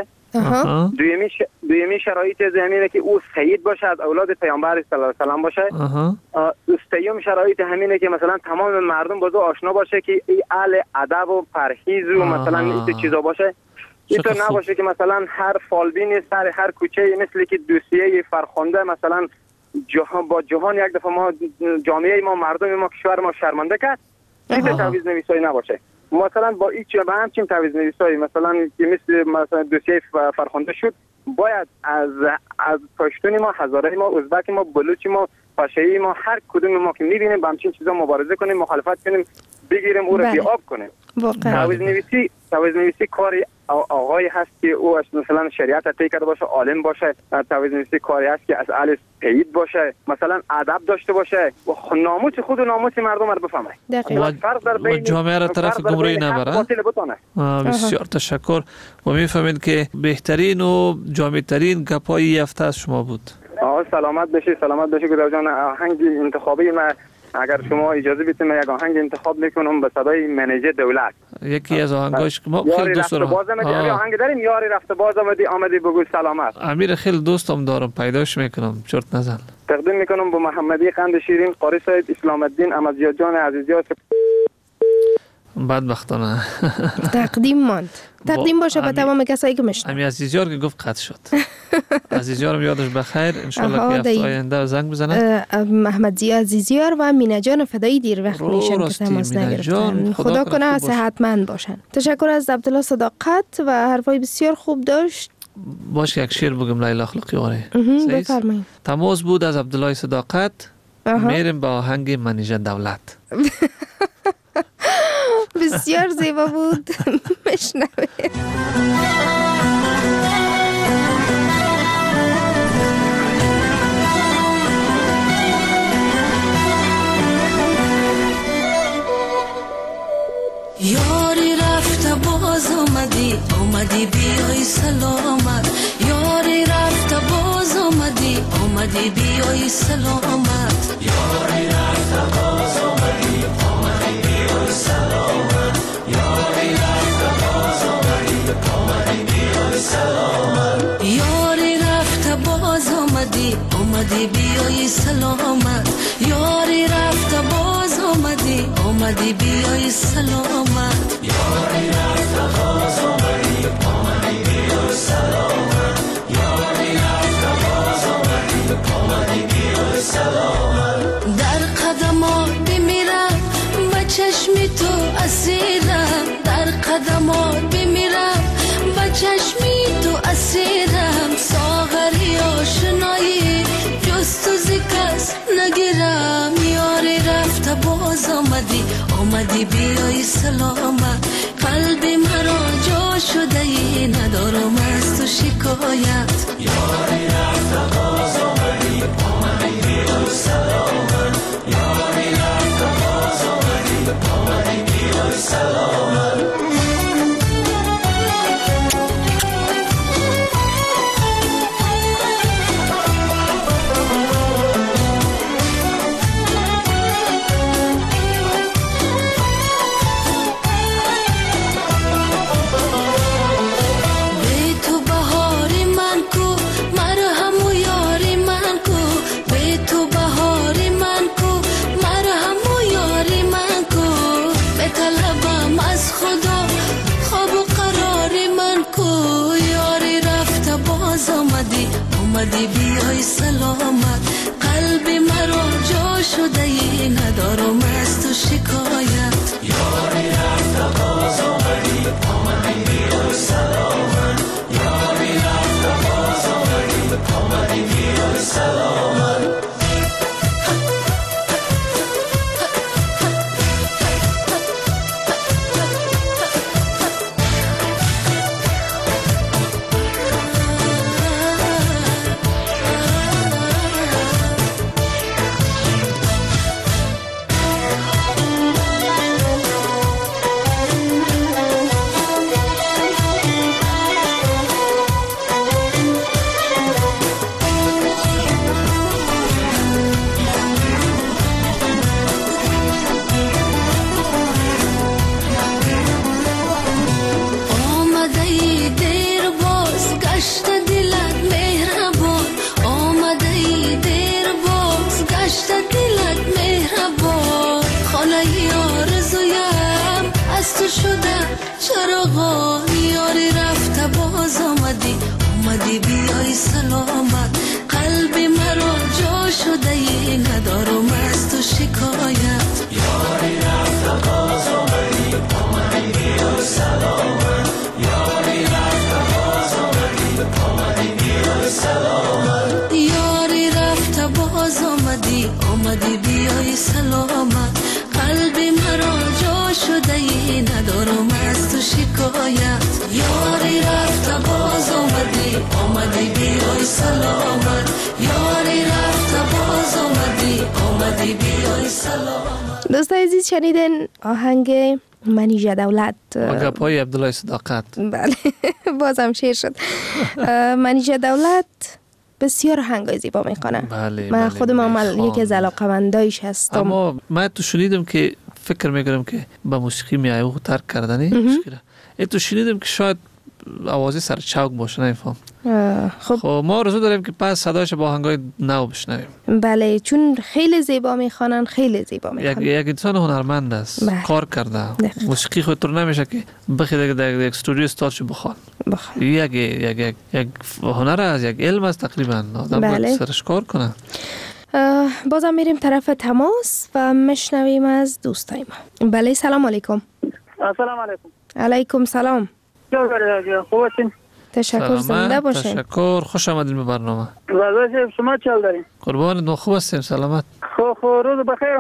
دویمی ش... دویمی شرایط از همینه که او سید باشه، از اولاد پیامبر صلی الله علیه و باشه. سوم شرایط همینه که مثلا تمام مردم با او آشنا باشه که ای اهل ادب و پرهیز و مثلا این چیزا باشه. اینطور نباشه که مثلا هر فالبین سر هر کوچه مثل که دوسیه فرخنده مثلا جهان با جهان یک دفعه ما جامعه ما مردم ما کشور ما شرمنده کرد. این تعویض نویسایی نباشه. مثلا با هیچ به همچین تعویض نویسایی مثلا که مثل مثلا دوسیه فرخنده شد، باید از از پشتونی ما، هزاره ما، ازبک ما، بلوچی ما، پاشایی ما، هر کدوم ما که می‌بینیم با همچین چیزا مبارزه کنیم، مخالفت کنیم، بگیریم او را بی‌آب کنیم. تعویض نویسی تعویض نویسی کاری آقای هست که او مثلا شریعت طی کرده باشه، عالم باشه. تعویض نویسی کاری هست که از اهل تایید باشه، مثلا ادب داشته باشه و ناموس خود و ناموس مردم رو بفهمه. و جامعه را طرف گمراهی نبره. بسیار تشکر. و میفهمید که بهترین و جامع ترین گپای هفته از شما بود. آه سلامت بشی، سلامت بشی گودر جان. آهنگ انتخابی ما اگر شما اجازه بدید من یک آهنگ انتخاب میکنم به صدای منیجر دولت. یکی از آهنگاش که ما خیلی دوست دارم. آهنگ داریم یاری رفته باز آمدی آمدی بگو سلامت. امیر خیلی دوستم دارم، پیداش میکنم، چرت نزن. تقدیم میکنم به محمدی قند شیرین، قاری سید اسلام الدین احمدزیا جان عزیزیات. بدبختانه تقدیم ماند. تقدیم باشه به تمام کسایی که میشنن. امی عزیزیار که گفت قطع شد. عزیزیارم یادش بخیر، ان شاء الله که هفته آینده زنگ بزنه. احمدزیا عزیزیار و مینا جان فدایی دیر وقت میشن که تماس نگرفتن. خدا کنه صحتمند باشن. تشکر از عبدالله صداقت و حرفای بسیار خوب داشت. باشه یک شعر بگم لیلا اخلاقی واره. بفرمایید. تماس بود از عبدالله صداقت. میریم با آهنگ منیژه دولت. بسیار زیبا بود. بشنوید. یاری رفته باز آمدی، آمدی بیای سلامت. یاری رفته باز آمدی، آمدی آمدی بیای سلامت یاری رفت باز آمدی آمدی بیای سلامت یاری رفت باز آمدی آمدی بیای سلامت یاری رفت باز آمدی آمدی بیای سلامت یاری رفت باز آمدی آمدی بیای سلامت یاری رفت باز آمدی آمدی بیای سلامت یاری رفت باز آمدی آمدی بیای سلامت در قدمات بمیرم به چشم تو اسیرم در قدمات بمیرم به چشم تو اسیرم ساغری آشنایی جست و زکس نگیرم یاری رفت باز آمدی آمدی بیای سلامت قلبی مرا جا شده ای ندارم از تو شکایت یاری رفت باز آمدی آمدی بیای سلامت یاری رفت باز آمدی آمدی بیای سلامت آمدی بیای سلامت قلبی مرا جا شده ای ندارم از تو شکایت یاری رفت باز آمدی آمدی بیای سلامت یاری رفت باز آمدی آمدی بیای سلامت آمدی بیای سلامت قلبی مرا جا شده ای ندارم از تو شکایت یاری رفت باز آمدی آمدی بیای سلامت یاری رفت باز آمدی آمدی بیای سلامت یاری رفت باز آمدی آمدی بیای سلامت قلبی مرا جا شده ای ندارم از تو شکایت یاری رفت باز آمدی آمدی بیای سلامت یاری رفت باز آمدی آمدی بیای سلامت دوستای عزیز شنیدن آهنگ منیژه دولت آگه پای عبدالله صداقت بله بازم شیر شد منیژه دولت بسیار آهنگای زیبا میخونه بله من بله خودم عمل یکی از علاقه‌مندایش هستم اما من تو شنیدم که فکر میکنم که با موسیقی میای او ترک کردنی موسیقی ای تو شنیدم که شاید آوازی سر چوک باشه نمیفهم خب خب ما آرزو داریم که پس صداش با آهنگای نو بشنویم بله چون خیلی زیبا میخوانن خیلی زیبا میخوانن یک یک انسان هنرمند است بله. کار کرده موسیقی خود تو نمیشه که بخواد در یک استودیو استادشو بخوان بخوان یک یک یک یک هنر است یک علم است تقریبا آدم بله. باید سرش کار کنه بازم میریم طرف تماس و مشنویم از دوستای ما بله سلام علیکم سلام علیکم علیکم سلام خوب هستین تشکر زنده باشین تشکر خوش آمدین به برنامه وضعیت شما چه حال دارین قربان دو خوب هستیم سلامت خب خب روز بخیر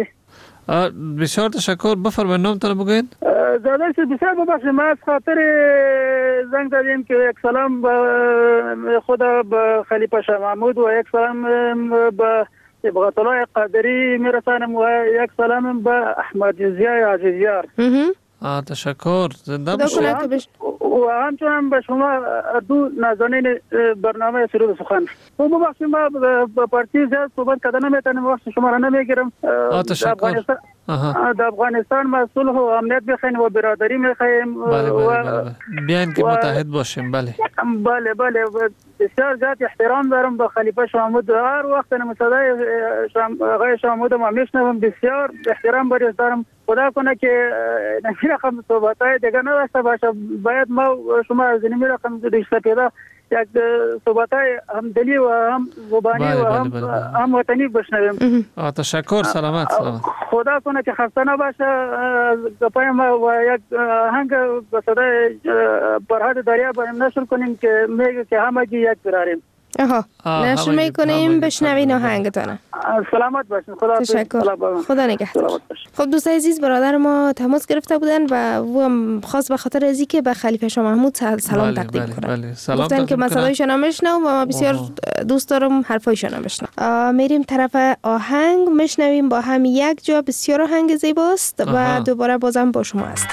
بسیار تشکر بفرمایید نامتون بگوین زاده شد بسیار ببخشید ما از خاطر زنگ زدیم که یک سلام به خدا به خلیفه شاه محمود و یک سلام به صبغت الله قادری میرسانم و یک سلام به احمد ضیای عزیزیار آه تشکر. زنده خدا باشید. کنه که بش... و همچنان به شما دو نازنین برنامه سرود سخن. و ببخشید ما با پارتی زیاد صحبت کردن نمیتونیم، وقت شما را نمیگیرم. آه تشکر. در افغانستان ما صلح و امنیت بخوایم و برادری میخوایم. بله بله بله. بیاین که متحد باشیم. بله بله بله. بسیار زیاد احترام دارم به خلیفه شاه محمود. هر وقت صدای آقای شاه محمود ما میشنوم بسیار احترام بریز دارم. خدا کنه که نمی رقم صحبتهای دیگه نداشته باشه. باید ما شما از نمی رقم رشته پیدا یک صحبتهای همدلی و هم زبانی بله و بله هم, بله بله. هم وطنی بشنویم. تشکر. سلامت سلامت. خدا کنه که خسته نباشه. گپای ما و یک آهنگ به صدای فرهاد دریا باید نشر کنیم که میگه که همه جی یک براریم. آها نشر میکنیم. بشنوین آهنگتانه. سلامت باشین. خدا تشکر. خدا نگهدار. خب دوست عزیز برادر ما تماس گرفته بودن و او هم خاص به خاطر ازی که به خلیفه شاه محمود سلام بله تقدیم بله کنن. بله. سلام گفتن که من صدایشون هم میشنوم و بسیار دوست دارم حرفایشون هم بشنوم. میریم طرف آهنگ میشنویم با هم یک جا. بسیار آهنگ زیباست و دوباره بازم با شما هستیم.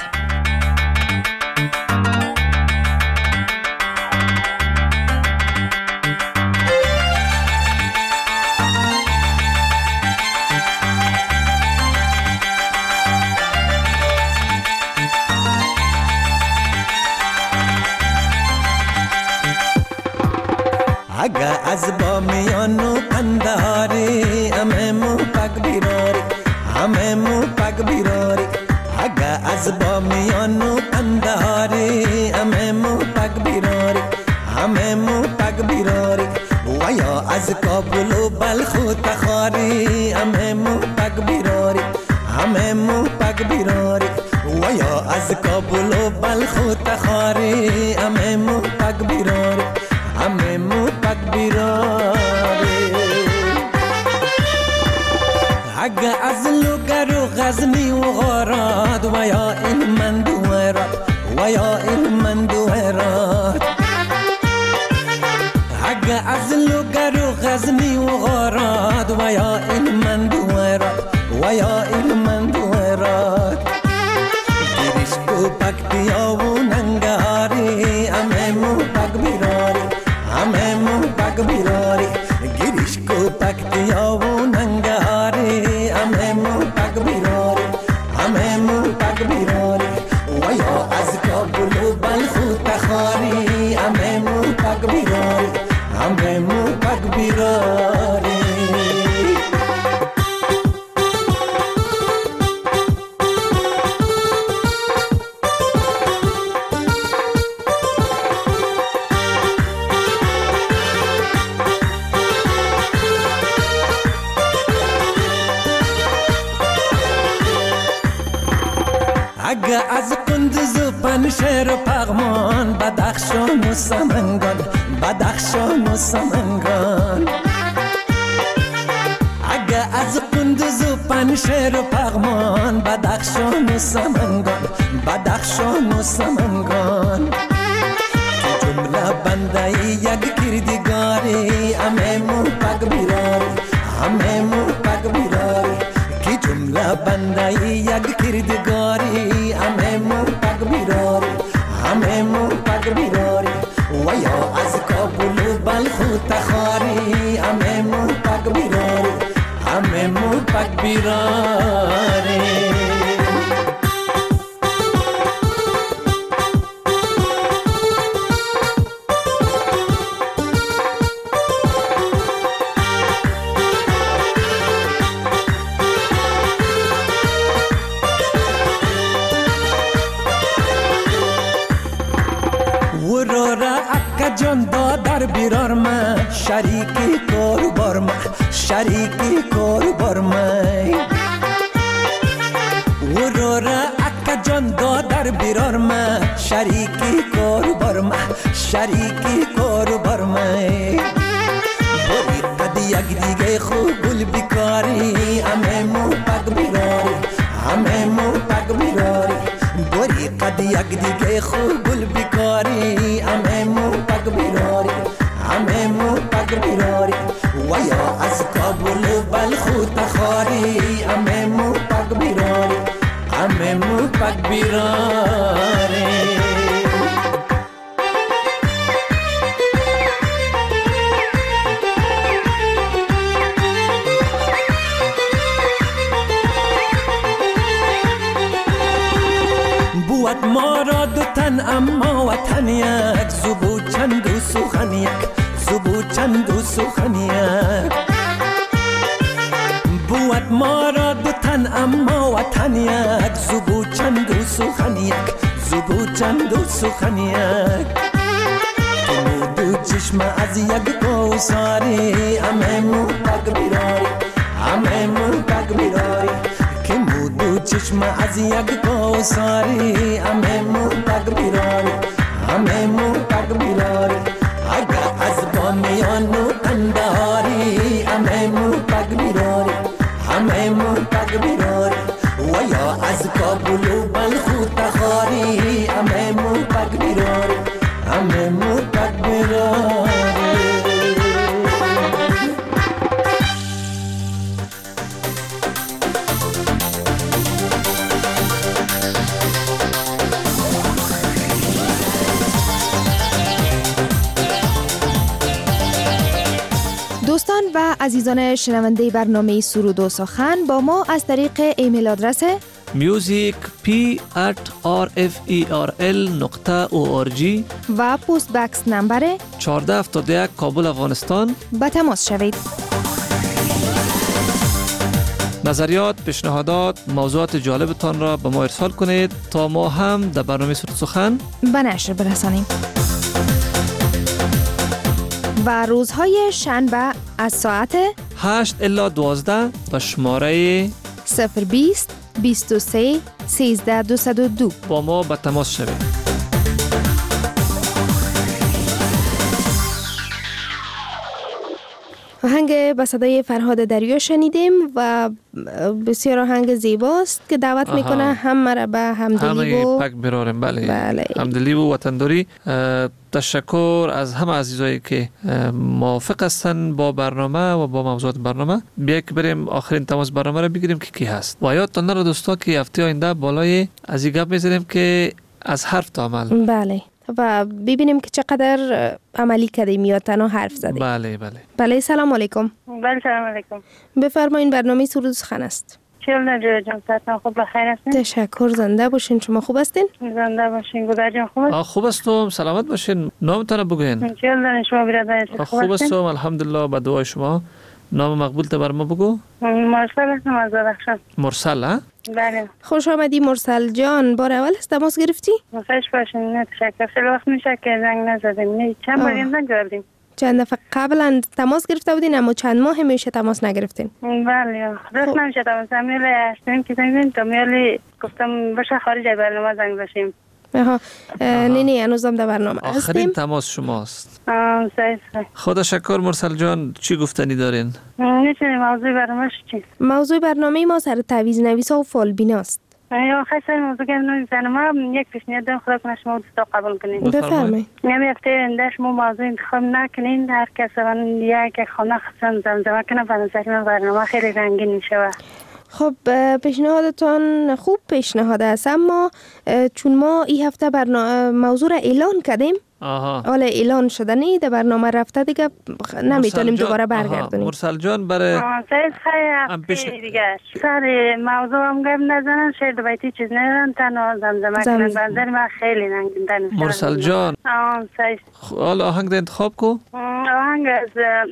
اگه از با میانو قندهاری همه مو پک بیراری همه مو پک بیراری اگه از با میانو قندهاری همه مو پک بیراری همه مو پک بیراری و یا از کابل و بلخ و تخاری همه مو پک بیراری همه مو پک بیراری و یا از کابل و بلخ و تخاری همه مو پک بیراری همه مو پک بیراری اگه از لوگر و غزنی و غارات و یا این من دوهرات و یا این من دوهرات اگه از لوگر و غزنی و غارات و یا این من دوهرات و یا این من دوهرات گریش کو پکتیا و ننگاری همه مو پک بیراری همه مو پک بیراری گریش کو پکتیا و ننگاری همه مو پک بیراری همه مو پک بیراری و یا از کابل و بلخ و تخاری همه مو پک بیراری همه مو پک بیراری اگه از قندوز و پنشهر و پغمان بدخشان و سمنگان بدخشان و سمنگان اگه از قندوز و پنشهر و پغمان بدخشان و سمنگان بدخشان و سمنگان که جمله بنده یک کردگاری همه مو پک بیراری همه مو پک بیراری کی جمله بنده یک کردگاری همه مو پک بیراری همه مو پک بیراری و یا از کابل و بلخ و تخاری همه مو پک بیراری همه مو پک بیراری جان دادر بیرار من شریکی کار بار من شریکی کار بار من ورورا اکا جان دادر بیرار من شریکی کار بار من شریکی کار بار من باری قد یک دیگه خوب گل بیکاری همه مو پک بیراری همه مو پک بیراری باری قد یک دیگه خوب گل بیکاری همه مو پک بیراری همه مو پک بیراری و یا از کابل و بلخ و تخاری همه مو پک بیراری همه مو پک بیراره بود ما را دو تن اما وطن یک زبو چند و سخن یک زبو چند و سخن یک بود ما را دو تن اما وطن یک زبو چند و سخن یک زبو چند و سخن یک تو دو چشم از یک کوساری همه مو پک بیراری همه مو پک بیراری که مو دو چشم از یک کوساری همه مو پک بیراری همه مو پک بیراری اگر از بامیان و قندهاری همه مو پک بیراری همه مو پک بیراری و یا از کابل و بلخ و تخاری همه مو پک بیراری همه مو پک بیراری دوستان و عزیزان شنونده برنامه سرود و سخن با ما از طریق ایمیل آدرس music p at r f e r l نقطه او آر جی و پست بکس نمبر چهارده هفتاد و یک کابل افغانستان به تماس شوید. نظریات، پیشنهادات، موضوعات جالبتان را به ما ارسال کنید تا ما هم در برنامه سرود و سخن به نشر برسانیم. و روزهای شنبه از ساعت هشت الی دوازده به شماره صفر بیست بیست و سه سیزده دویست و دو با ما به تماس شوید. آهنگ به صدای فرهاد دریا شنیدیم و بسیار آهنگ زیباست که دعوت آها. میکنه همه را به همدلی و پک براریم. بله. بله. همدلی و وطنداری. تشکر از همه عزیزایی که موافق هستن با برنامه و با موضوعات برنامه. بیا که بریم آخرین تماس برنامه را بگیریم که کی هست. و یادتان نره دوستا که هفته آینده بالای از این گپ میزنیم که از حرف تا عمل. بله. و ببینیم که چقدر عملی کردیم یا تنها حرف زدیم. بله بله. بله سلام علیکم. بله سلام علیکم. بفرمایید برنامه سرود و سخن است. چهل نجوه جان ساعتنا خوب بخیر هستین؟ تشکر. زنده باشین. شما خوب هستین؟ زنده باشین. گودر جان خوب است؟ خوب هستم. سلامت باشین. نامتان بگوین. چهل دانه شما برادر خوب خوب هستم الحمدلله با دعای شما. نام مقبول تا بر ما بگو. مرسل هستم از درخشان. مرسل ها؟ بله. خوش آمدی مرسل جان. بار اول است تماس گرفتی؟ خوش باشین. نه تشکر. خیلی وقت میشه که زنگ نزدیم. نه چند بار زنگ کردیم. چند دفعه قبلا تماس گرفته بودین اما چند ماه میشه تماس نگرفتین. بله. راست نمیشه تماس. میلی هستیم که زنگ تا میلی گفتم باشه خارج برنامه زنگ باشیم. آها. نه نه هنوزم در برنامه هستیم. آخرین تماس شماست. آه صحیح صحیح. خدا شکر مرسل جان. چی گفتنی دارین؟ نیچه موضوع برنامه چی؟ موضوع برنامه ما سر تعویض نویسا و فالبیناست. یا خیلی موضوع که زنم یک پیشنهاد دارم خدا کنه شما دوستا قبول کنین. بفرمایید. نمی هفته آینده شما موضوع انتخاب نکنین. هر کس من یک خانه خصوصا زمزمه کنه به نظر من برنامه خیلی رنگین میشه. خب پیشنهادتان خوب پیشنهاد است اما چون ما این هفته برنامه موضوع را اعلان کردیم آها. حالا اعلان شده نه در برنامه رفته دیگه نمیتونیم دوباره برگردونیم. مرسل جان برای سر خیلی دیگه سر موضوع هم گم نزنن شاید بیتی چیز ندارن تنها زمزمه کنن بنظر من خیلی رنگین میشه. مرسل جان حالا آهنگ ده انتخاب کو. آهنگ از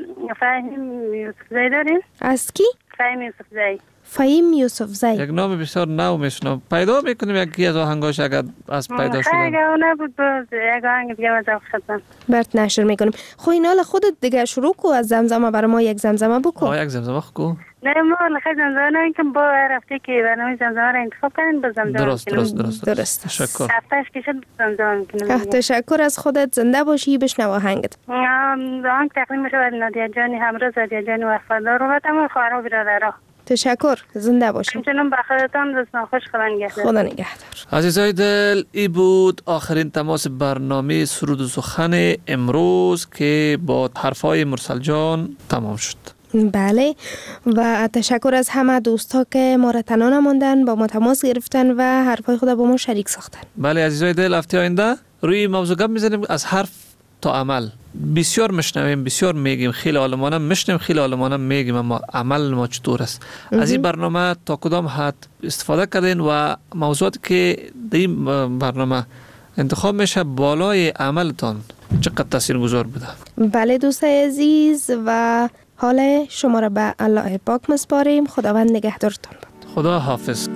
فهیم یوسف زی داریم. از کی؟ فهیم یوسف زی. فهیم یوسف زی. یک نام بسیار نو میشنم. پیدا میکنیم یکی از آهنگاش اگر از پیدا شده. خیلی اونه بود باز یک آهنگ دیگه وضع خدم. برات نشر میکنیم. خو این حال خودت دیگه شروع کو از زمزمه برای ما یک زمزمه بکن. آه یک زمزمه کو. نه ما خیلی زمزمه نمیکنم با رفته که برنامه زمزمه را انتخاب کنین با زمزمه. درست درست درست. درست. تشکر. هفتهش که شد زمزمه میکنم. تشکر از خودت. زنده باشی. بشنو آهنگت. آهنگ تقدیم میشه برای نادیه جانی همراه زادیه جانی وفادار و تمام خواهرها و برادرها. تشکر. زنده باشین. همچنین به خودتان دوستان خوش خدا نگهدار. خدا نگهدار. عزیزای دل ای بود آخرین تماس برنامه سرود و سخن امروز که با حرفای مرسل جان تمام شد. بله و تشکر از همه دوستا که ما را تنها نماندن، با ما تماس گرفتن و حرفای خود با ما شریک ساختن. بله عزیزای دل، هفته آینده روی موضوع گپ میزنیم از حرف تا عمل. بسیار مشنویم، بسیار میگیم، خیلی عالمانه میشنیم، خیلی عالمانه میگیم، اما عمل ما چطور است؟ از این برنامه تا کدام حد استفاده کردین و موضوعاتی که در این برنامه انتخاب میشه بالای عملتان چقدر تاثیرگذار بوده؟ بله دوستای عزیز، و حال شما را به الله پاک مسپاریم. خداوند نگهدارتان باد. خدا حافظ.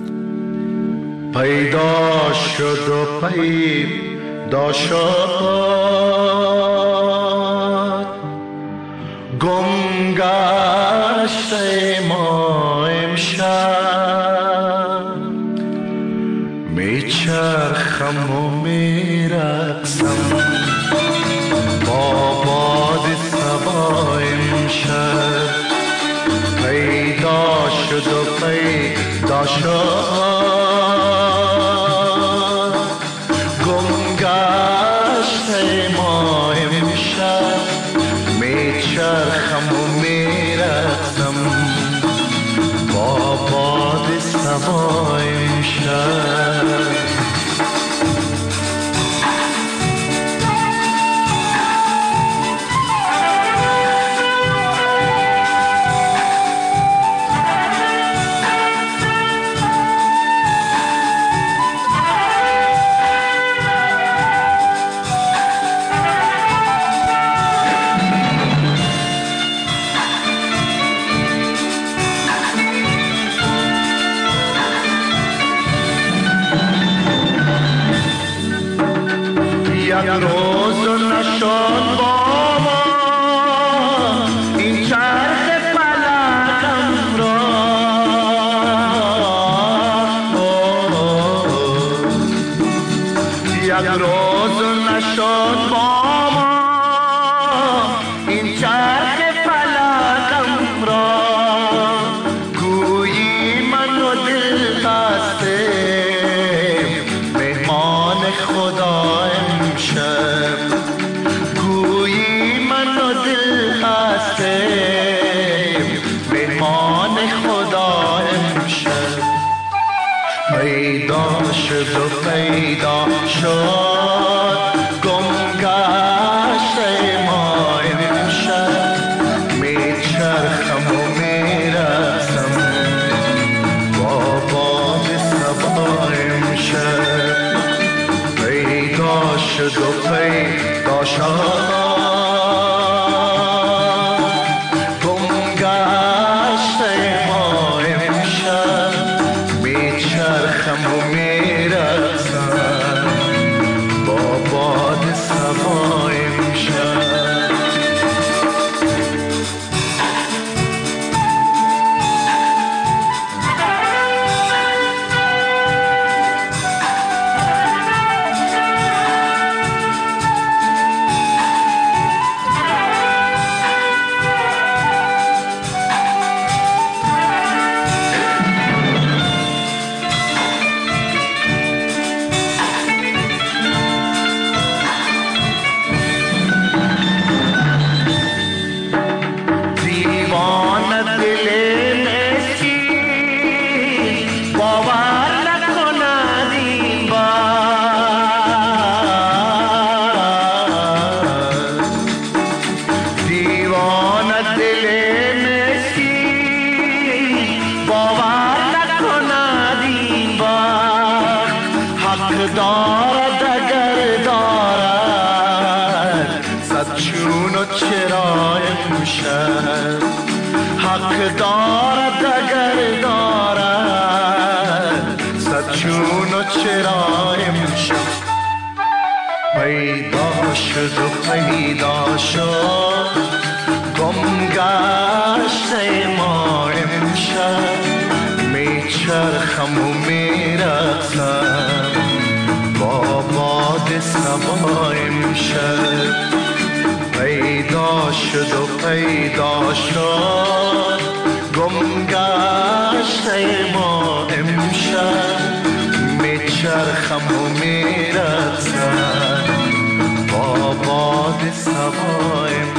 پیدا شد و پیدا شد، گم گشت ما امشب، میچرخم و میرقصم با باد صبا امشب. پیدا شد و پیدا شد، گم گشت ما امشب، میچرخم و میرقصم با باد صبا امشب. یک روز نشد با ما این چرخ فلکم را، یک روز نشد با ما این چرخ فلکم را، گویی من و دل قصده مهمان خدا امشب، گویی من و دل هستیم مهمان خدا امشب. پیدا شد و پیدا شد، گم گشت ما امشب، میچرخم و میرقصم با باد صبا امشب. پیدا شد و پیدا شد، گم گشت ما امشب، میچرخم و میرقصم با باد صبا امشب. دارد اگر دارد صد چون و چرا امشب، حق دارد اگر دارد صد چون و چرا امشب. پیدا شد و پیدا شد، گم گشت ما امشب، میچرخم و میرقصم با باد صبا امشب. پیدا شد و پیدا شد، گم گشت ما امشب، میچرخم و میرقصم با باد صبا امشب.